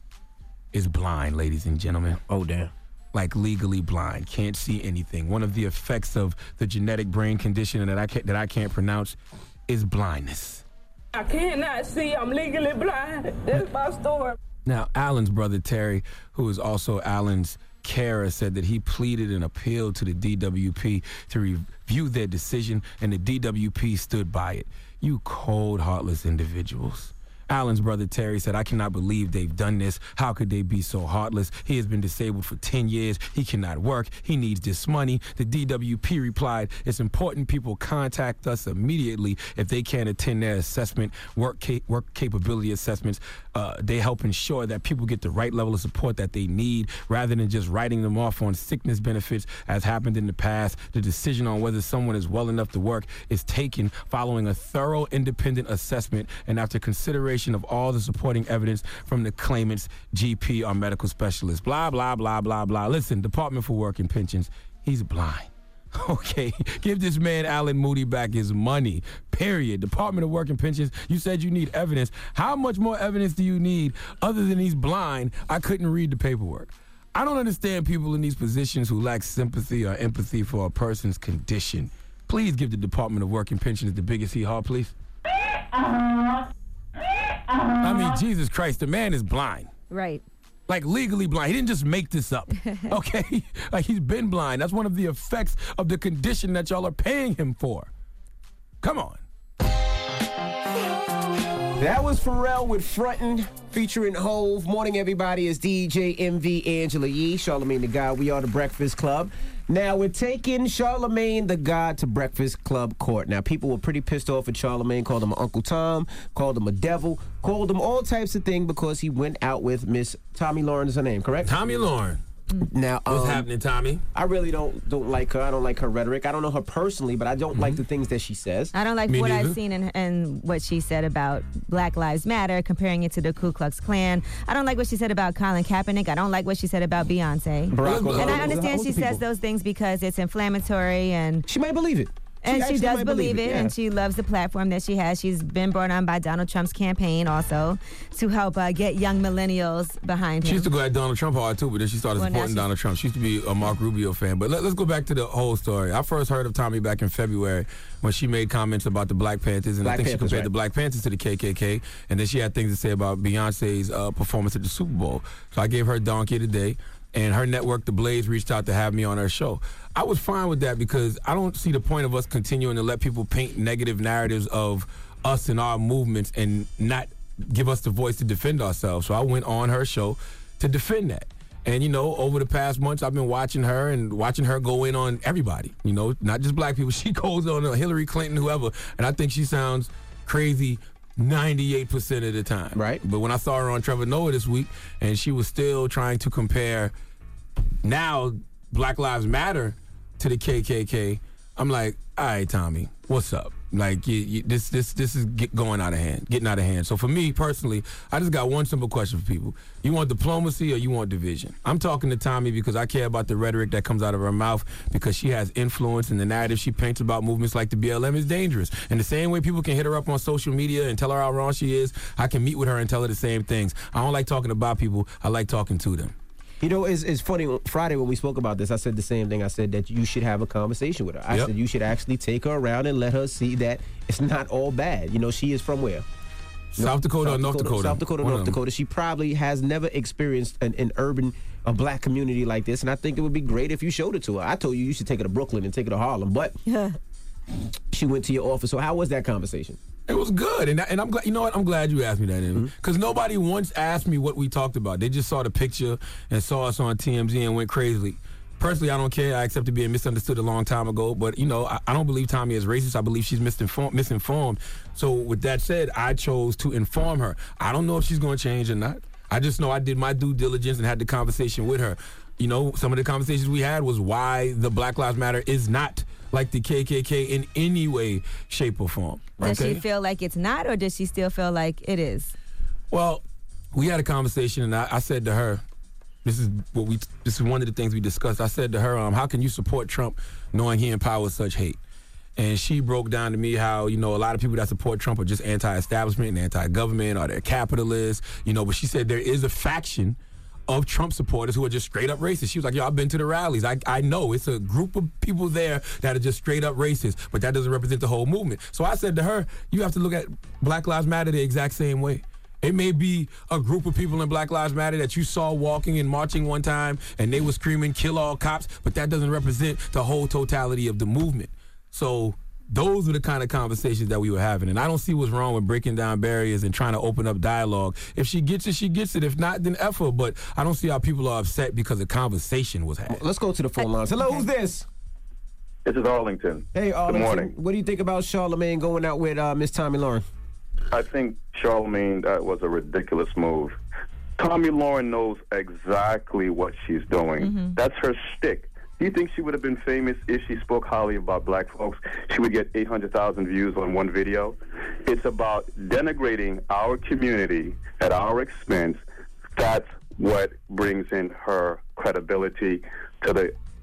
is blind, ladies and gentlemen. Oh, damn. Like legally blind, can't see anything. One of the effects of the genetic brain condition that I can't, that I can't pronounce is blindness. I cannot see. I'm legally blind. That's my story. Now, Alan's brother, Terry, who is also Alan's carer, said that he pleaded an appeal to the D W P to review their decision, and the D W P stood by it. You cold, heartless individuals. Alan's brother, Terry, said, I cannot believe they've done this. How could they be so heartless? He has been disabled for ten years. He cannot work. He needs this money. The D W P replied, it's important people contact us immediately if they can't attend their assessment, work ca- work capability assessments. Uh, they help ensure that people get the right level of support that they need rather than just writing them off on sickness benefits as happened in the past. The decision on whether someone is well enough to work is taken following a thorough independent assessment and after consideration of all the supporting evidence from the claimant's G P or medical specialist. Blah, blah, blah, blah, blah. Listen, Department for Work and Pensions, he's blind. Okay, give this man Alan Moody back his money, period. Department of Work and Pensions, you said you need evidence. How much more evidence do you need other than he's blind? I couldn't read the paperwork. I don't understand people in these positions who lack sympathy or empathy for a person's condition. Please give the Department of Work and Pensions the biggest hee-haw, please. I mean, Jesus Christ, the man is blind. Right. Like, legally blind. He didn't just make this up, okay? Like, he's been blind. That's one of the effects of the condition that y'all are paying him for. Come on. That was Pharrell with Frontin', featuring Hove. Morning, everybody. It's D J M V Angela Yee, Charlamagne the God. We are the Breakfast Club. Now, we're taking Charlamagne the God to Breakfast Club court. Now, people were pretty pissed off at Charlamagne, called him Uncle Tom, called him a devil, called him all types of things because he went out with Miss Tommy Lauren is her name, correct? Tommy Lauren. Now, What's um, happening, Tommy? I really don't don't like her. I don't like her rhetoric. I don't know her personally, but I don't mm-hmm. like the things that she says. I don't like Me what neither. I've seen and, and what she said about Black Lives Matter, comparing it to the Ku Klux Klan. I don't like what she said about Colin Kaepernick. I don't like what she said about Beyonce. Barack Obama. And I understand she Those says people. those things because it's inflammatory and she might believe it. And She she, actually does might believe, believe it, it, yeah. and she loves the platform that she has. She's been brought on by Donald Trump's campaign also to help uh, get young millennials behind him. She used to go at Donald Trump hard, too, but then she started Well, now supporting she's- Donald Trump. She used to be a Mark Rubio fan. But let, let's go back to the whole story. I first heard of Tommy back in February when she made comments about the Black Panthers, and Black I think Panthers, she compared right. the Black Panthers to the K K K, and then she had things to say about Beyonce's uh, performance at the Super Bowl. So I gave her a donkey today. And her network, The Blaze, reached out to have me on her show. I was fine with that because I don't see the point of us continuing to let people paint negative narratives of us and our movements and not give us the voice to defend ourselves. So I went on her show to defend that. And, you know, over the past months, I've been watching her and watching her go in on everybody, you know, not just black people. She goes on Hillary Clinton, whoever, and I think she sounds crazy ninety-eight percent of the time. Right. But when I saw her on Trevor Noah this week, and she was still trying to compare now Black Lives Matter to the K K K, I'm like, all right, Tommy, what's up? Like, you, you, this this this is get going out of hand, getting out of hand. So for me, personally, I just got one simple question for people. You want diplomacy or you want division? I'm talking to Tommy because I care about the rhetoric that comes out of her mouth because she has influence, and the narrative she paints about movements like the B L M is dangerous. And the same way people can hit her up on social media and tell her how wrong she is, I can meet with her and tell her the same things. I don't like talking about people. I like talking to them. You know, it's, it's funny. Friday when we spoke about this, I said the same thing. I said that you should have a conversation with her. I Yep. said you should actually take her around and let her see that it's not all bad. You know, she is from where? South Dakota or North Dakota? South Dakota, One of North them. Dakota. She probably has never experienced an, an urban, a black community like this, and I think it would be great if you showed it to her. I told you you should take her to Brooklyn and take her to Harlem, but she went to your office. So how was that conversation? It was good, and and I'm glad. You know what? I'm glad you asked me that, because mm-hmm. nobody once asked me what we talked about. They just saw the picture and saw us on T M Z and went crazy. Personally, I don't care. I accepted being misunderstood a long time ago, but you know, I, I don't believe Tommy is racist. I believe she's misinformed. misinformed. So with that said, I chose to inform her. I don't know if she's going to change or not. I just know I did my due diligence and had the conversation with her. You know, some of the conversations we had was why the Black Lives Matter is not like the K K K in any way, shape, or form. Does okay? she feel like it's not, or does she still feel like it is? Well, we had a conversation, and I, I said to her, "This is what we. This is one of the things we discussed." I said to her, um, "How can you support Trump knowing he empowers such hate?" And she broke down to me how, you know, a lot of people that support Trump are just anti-establishment and anti-government, or they're capitalists, you know. But she said there is a faction of Trump supporters who are just straight up racist. She was like, yo, I've been to the rallies. I, I know it's a group of people there that are just straight up racist, but that doesn't represent the whole movement. So I said to her, you have to look at Black Lives Matter the exact same way. It may be a group of people in Black Lives Matter that you saw walking and marching one time and they were screaming, kill all cops, but that doesn't represent the whole totality of the movement. So those are the kind of conversations that we were having. And I don't see what's wrong with breaking down barriers and trying to open up dialogue. If she gets it, she gets it. If not, then F her. But I don't see how people are upset because a conversation was had. Let's go to the phone lines. Hello, who's this? This is Arlington. Hey, Arlington. Good morning. What do you think about Charlamagne going out with uh, Miss Tommy Lauren? I think Charlamagne, that was a ridiculous move. Tommy Lauren knows exactly what she's doing. Mm-hmm. That's her shtick. Do you think she would have been famous if she spoke highly about black folks? She would get eight hundred thousand views on one video. It's about denigrating our community at our expense. That's what brings in her credibility to the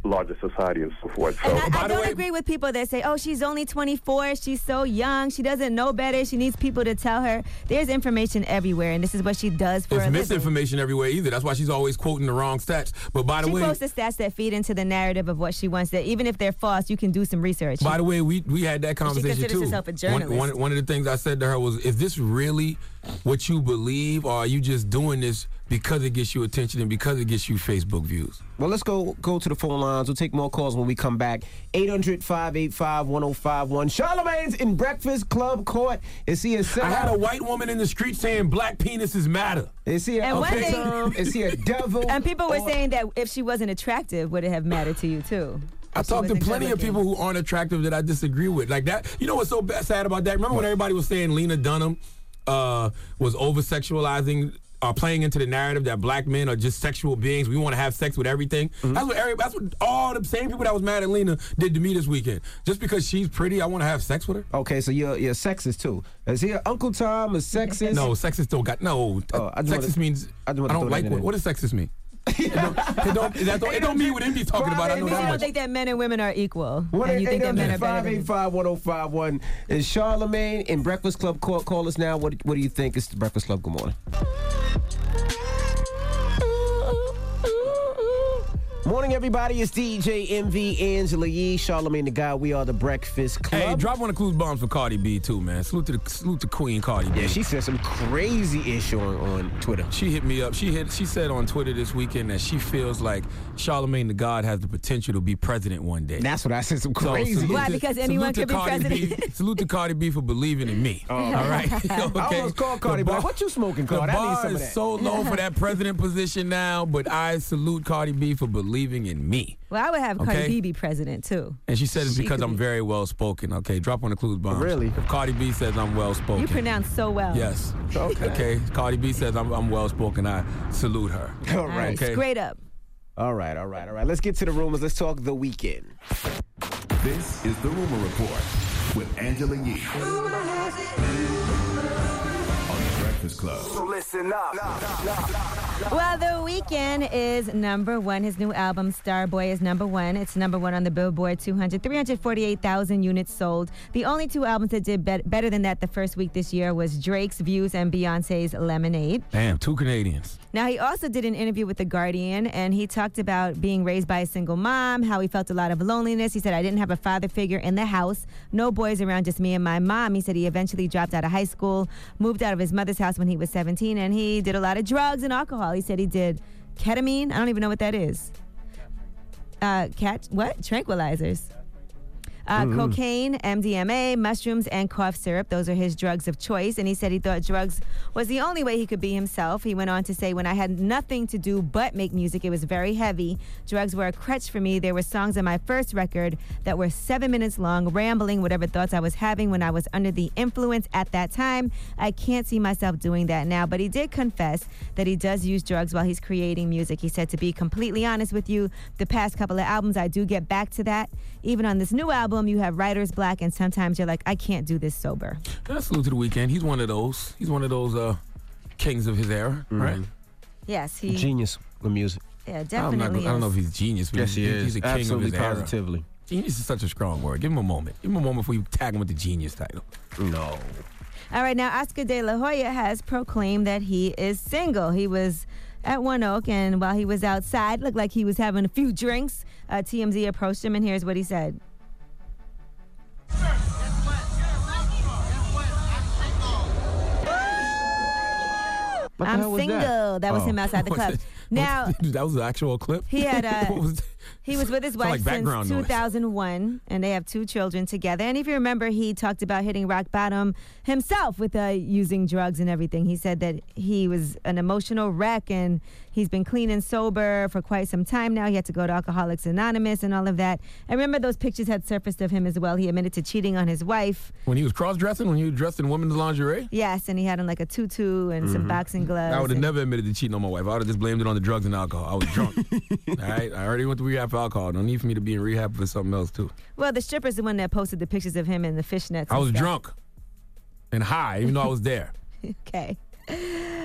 larger society and so forth. So, And I, I don't agree with people that say, oh, she's only twenty-four, she's so young, she doesn't know better, she needs people to tell her. There's information everywhere, and this is what she does for There's a living. misinformation everywhere either. That's why she's always quoting the wrong stats. But by the She way, quotes the stats that feed into the narrative of what she wants. That even if they're false, you can do some research. by the way, we we had that She conversation considers too. herself a journalist. One, one, one of the things I said to her was, is this really what you believe, or are you just doing this because it gets you attention and because it gets you Facebook views? Well, let's go go to the phone lines. We'll take more calls when we come back. eight hundred, five eight five, one oh five one. Charlamagne's in Breakfast Club Court. Is he a I had a white woman in the street saying black penises matter. Is he a, And one okay, thing- Tom? Is he a devil? And people were or- saying that if she wasn't attractive, would it have mattered to you too? I If she talked to wasn't plenty of good-looking. people who aren't attractive that I disagree with. Like that. You know what's so bad, sad about that? Remember when everybody was saying Lena Dunham uh, was over-sexualizing, uh, playing into the narrative that black men are just sexual beings. We want to have sex with everything. Mm-hmm. That's what every, that's what all the same people that was mad at Lena did to me this weekend. Just because she's pretty, I want to have sex with her. Okay, so you're you're sexist too. Is he a Uncle Tom a sexist? No, sexist don't got no. Oh, I just sexist wanted- means I I, just wanted to don't throw like that in what, there. what does sexist mean? it don't, it don't, that don't, it don't mean what Indy's talking about. I It know means you that don't much. think that men and women are equal. What and you think that men are better five than eight five, one oh five one is Charlamagne in Breakfast Club. Call, call us now. What What do you think? It's the Breakfast Club. Good morning. Morning, everybody. It's D J M V, Angela Yee, Charlamagne the Guy. We are the Breakfast Club. Hey, drop one of Clues bombs for Cardi B too, man. Salute to the salute to Queen Cardi B. Yeah, she said some crazy issue on, on Twitter. She hit me up. She hit. She said on Twitter this weekend that she feels like Charlamagne the God has the potential to be president one day. That's what I said. Some So, crazy. salute Why? to- Because salute anyone to could be Cardi B. president. Salute to Cardi B for believing in me. Oh. All right. I almost called Cardi, the but bar- like, what you smoking, The Cardi? I need bar some of is that. so low for that president position now, but I salute Cardi B for believing in me. Well, I would have Cardi Okay. B be president too. And she said it's She because could I'm be- very well spoken. Okay, drop one of Clues bombs. Really? If Cardi B says I'm well spoken. You pronounce so well. Yes. Okay. Okay. Cardi B says I'm, I'm well spoken. I salute her. All right. Okay. Straight up. All right, all right, all right. Let's get to the rumors. Let's talk The Weeknd. This is the Rumor Report with Angela Yee on the Breakfast Club. So listen up. Well, The Weeknd is number one. His new album, Starboy, is number one. It's number one on the Billboard two hundred, three hundred forty-eight thousand units sold. The only two albums that did bet- better than that the first week this year was Drake's Views and Beyonce's Lemonade. Damn, two Canadians. Now, he also did an interview with The Guardian, and he talked about being raised by a single mom, how he felt a lot of loneliness. He said, I didn't have a father figure in the house, no boys around, just me and my mom. He said he eventually dropped out of high school, moved out of his mother's house when he was seventeen, and he did a lot of drugs and alcohol. He said he did ketamine. I don't even know what that is. Uh, cat, what? Tranquilizers. Uh, Mm-hmm. Cocaine, M D M A, mushrooms, and cough syrup. Those are his drugs of choice. And he said he thought drugs was the only way he could be himself. He went on to say, when I had nothing to do but make music, it was very heavy. Drugs were a crutch for me. There were songs on my first record that were seven minutes long, rambling whatever thoughts I was having when I was under the influence at that time. I can't see myself doing that now. But he did confess that he does use drugs while he's creating music. He said, to be completely honest with you, the past couple of albums, I do get back to that. Even on this new album, you have writer's block, and sometimes you're like, I can't do this sober. Yeah, salute to The Weeknd. He's one of those. He's one of those uh, kings of his era, right? Yes, he. Genius with music. Yeah, I'm definitely. not, I don't know if is. he's genius, but Yes, he's, he is. he's a king Absolutely, of his era. positively. Genius is such a strong word. Give him a moment. Give him a moment before you tag him with the genius title. No. All right, now Oscar De La Hoya has proclaimed that he is single. He was at One Oak, and while he was outside, looked like he was having a few drinks. Uh, T M Z approached him, and here's what he said. What the I'm hell was single. that? That, was Oh. him outside the club. Now, that was an actual clip. he had uh, What was- he was with his Sound wife like since background two noise. thousand one, and they have two children together. And if you remember, he talked about hitting rock bottom himself with uh, using drugs and everything. He said that he was an emotional wreck, and he's been clean and sober for quite some time now. He had to go to Alcoholics Anonymous and all of that. And remember, those pictures had surfaced of him as well. He admitted to cheating on his wife. When he was cross-dressing, when he was dressed in women's lingerie? Yes, and he had on like a tutu and some boxing gloves. I would have and- never admitted to cheating on my wife. I would have just blamed it on the drugs and alcohol. I was drunk. All right? I already went to rehab for alcohol. No need for me to be in rehab for something else, too. Well, the stripper's the one that posted the pictures of him in the fishnets. I and was stuff. drunk and high, even though I was there. Okay.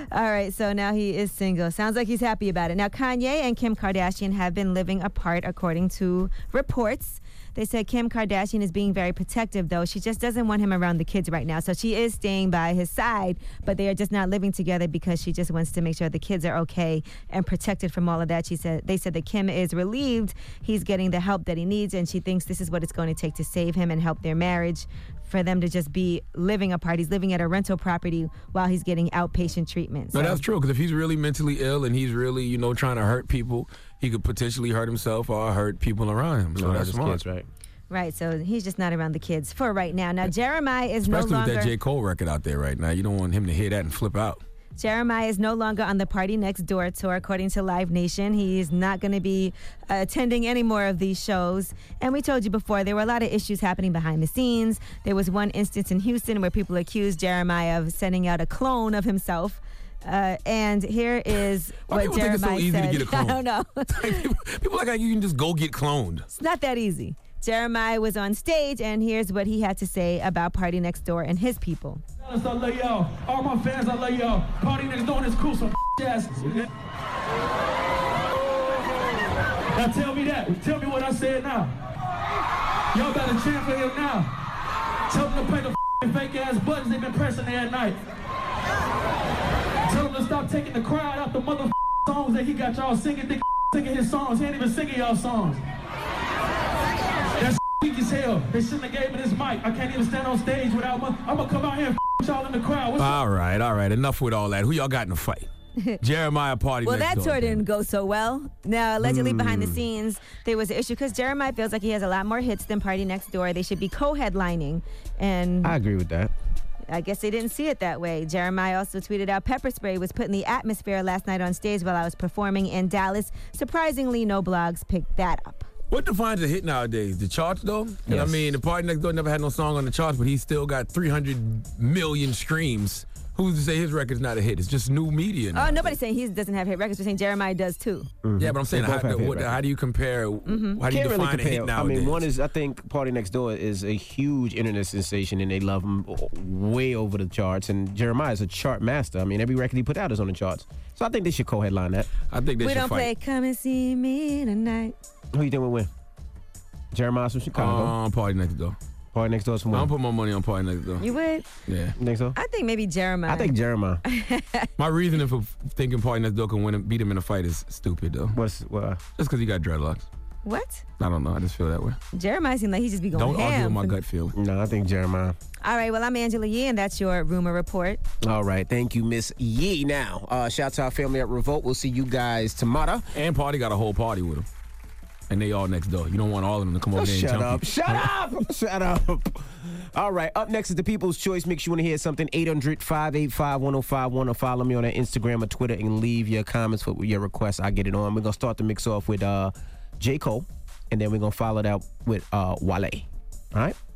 All right, so now he is single. Sounds like he's happy about it. Now, Kanye and Kim Kardashian have been living apart, according to reports. They said Kim Kardashian is being very protective, though. She just doesn't want him around the kids right now. So she is staying by his side, but they are just not living together because she just wants to make sure the kids are okay and protected from all of that. She said they said that Kim is relieved he's getting the help that he needs, and she thinks this is what it's going to take to save him and help their marriage, for them to just be living apart. He's living at a rental property while he's getting outpatient treatment. No, So- that's true, because if he's really mentally ill and he's really, you know, trying to hurt people, he could potentially hurt himself or hurt people around him. So No, that's that's smart. kids, right? Right, so he's just not around the kids for right now. Now, Jeremiah is Especially no longer... with that J. Cole record out there right now. You don't want him to hear that and flip out. Jeremiah is no longer on the Party Next Door tour, according to Live Nation. He is not going to be uh, attending any more of these shows. And we told you before, there were a lot of issues happening behind the scenes. There was one instance in Houston where people accused Jeremiah of sending out a clone of himself. Uh, and here is Why what people think it's so Jeremiah easy to said. get a clone? I don't know. People like how you can just go get cloned. It's not that easy. Jeremiah was on stage, and here's what he had to say about Party Next Door and his people. Dallas, I love y'all. All my fans, I love y'all. Party Next Door is cool, some asses. Now tell me that. Tell me what I said now. Y'all better chant for him now. Tell them to play the fake ass buttons they've been pressing there at night. Tell them to stop taking the crowd out the mother songs that he got y'all singing, dick, singing his songs. He ain't even singing y'all songs. That's weak as hell. They shouldn't have gave me this mic. I can't even stand on stage without my... I'm gonna come out here and f*** y'all in the crowd. What's All right, all right. Enough with all that. Who y'all got in the fight? Jeremiah Party Well, Next that Door. tour didn't go so well. Now, allegedly behind the Mm. scenes, there was an issue because Jeremiah feels like he has a lot more hits than Party Next Door. They should be co-headlining. And I agree with that. I guess they didn't see it that way. Jeremiah also tweeted out, pepper spray was put in the atmosphere last night on stage while I was performing in Dallas. Surprisingly, no blogs picked that up. What defines a hit nowadays? The charts, though? 'Cause, I Yes. mean, the Party Next Door never had no song on the charts, but he still got three hundred million streams. Who's to say his record's not a hit? It's just new media now. Oh, nobody's saying he doesn't have hit records. We're saying Jeremiah does too. Yeah, but I'm saying, They how, both have hit what, records. how do you compare? Mm-hmm. How do you Can't really define a hit compare. I nowadays? mean, one is I think Party Next Door is a huge internet sensation, and they love him way over the charts. And Jeremiah is a chart master. I mean, every record he put out is on the charts. So I think they should co-headline that. I think We don't play Come and See Me Tonight. Who you think will win? Jeremiah's from Chicago. Um, Party Next Door. Party Next Door's from I'm where? put my money on Party Next Door. You would? Yeah. You think so? I think maybe Jeremiah. I think Jeremiah. My reasoning for thinking Party Next Door can win, beat him in a fight is stupid, though. What's what? Just because he got dreadlocks. What? I don't know. I just feel that way. Jeremiah seemed like he just be going Don't argue ham. with my for- gut feeling. No, I think Jeremiah. All right, well, I'm Angela Yee, and that's your rumor report. All right, thank you, Miss Yee. Now, uh, shout out to our family at Revolt. We'll see you guys tomorrow. And Party got a whole party with him. And they all next door. You don't want all of them to come over Oh, there and shut jump up. you. Shut up. Shut up. All right. Up next is the People's Choice. Make sure you want to hear something. eight hundred, five eight five, one oh five one or follow me on Instagram or Twitter and leave your comments for your requests. I get it on. We're going to start the mix off with uh, J. Cole. And then we're going to follow that with uh, Wale. All right?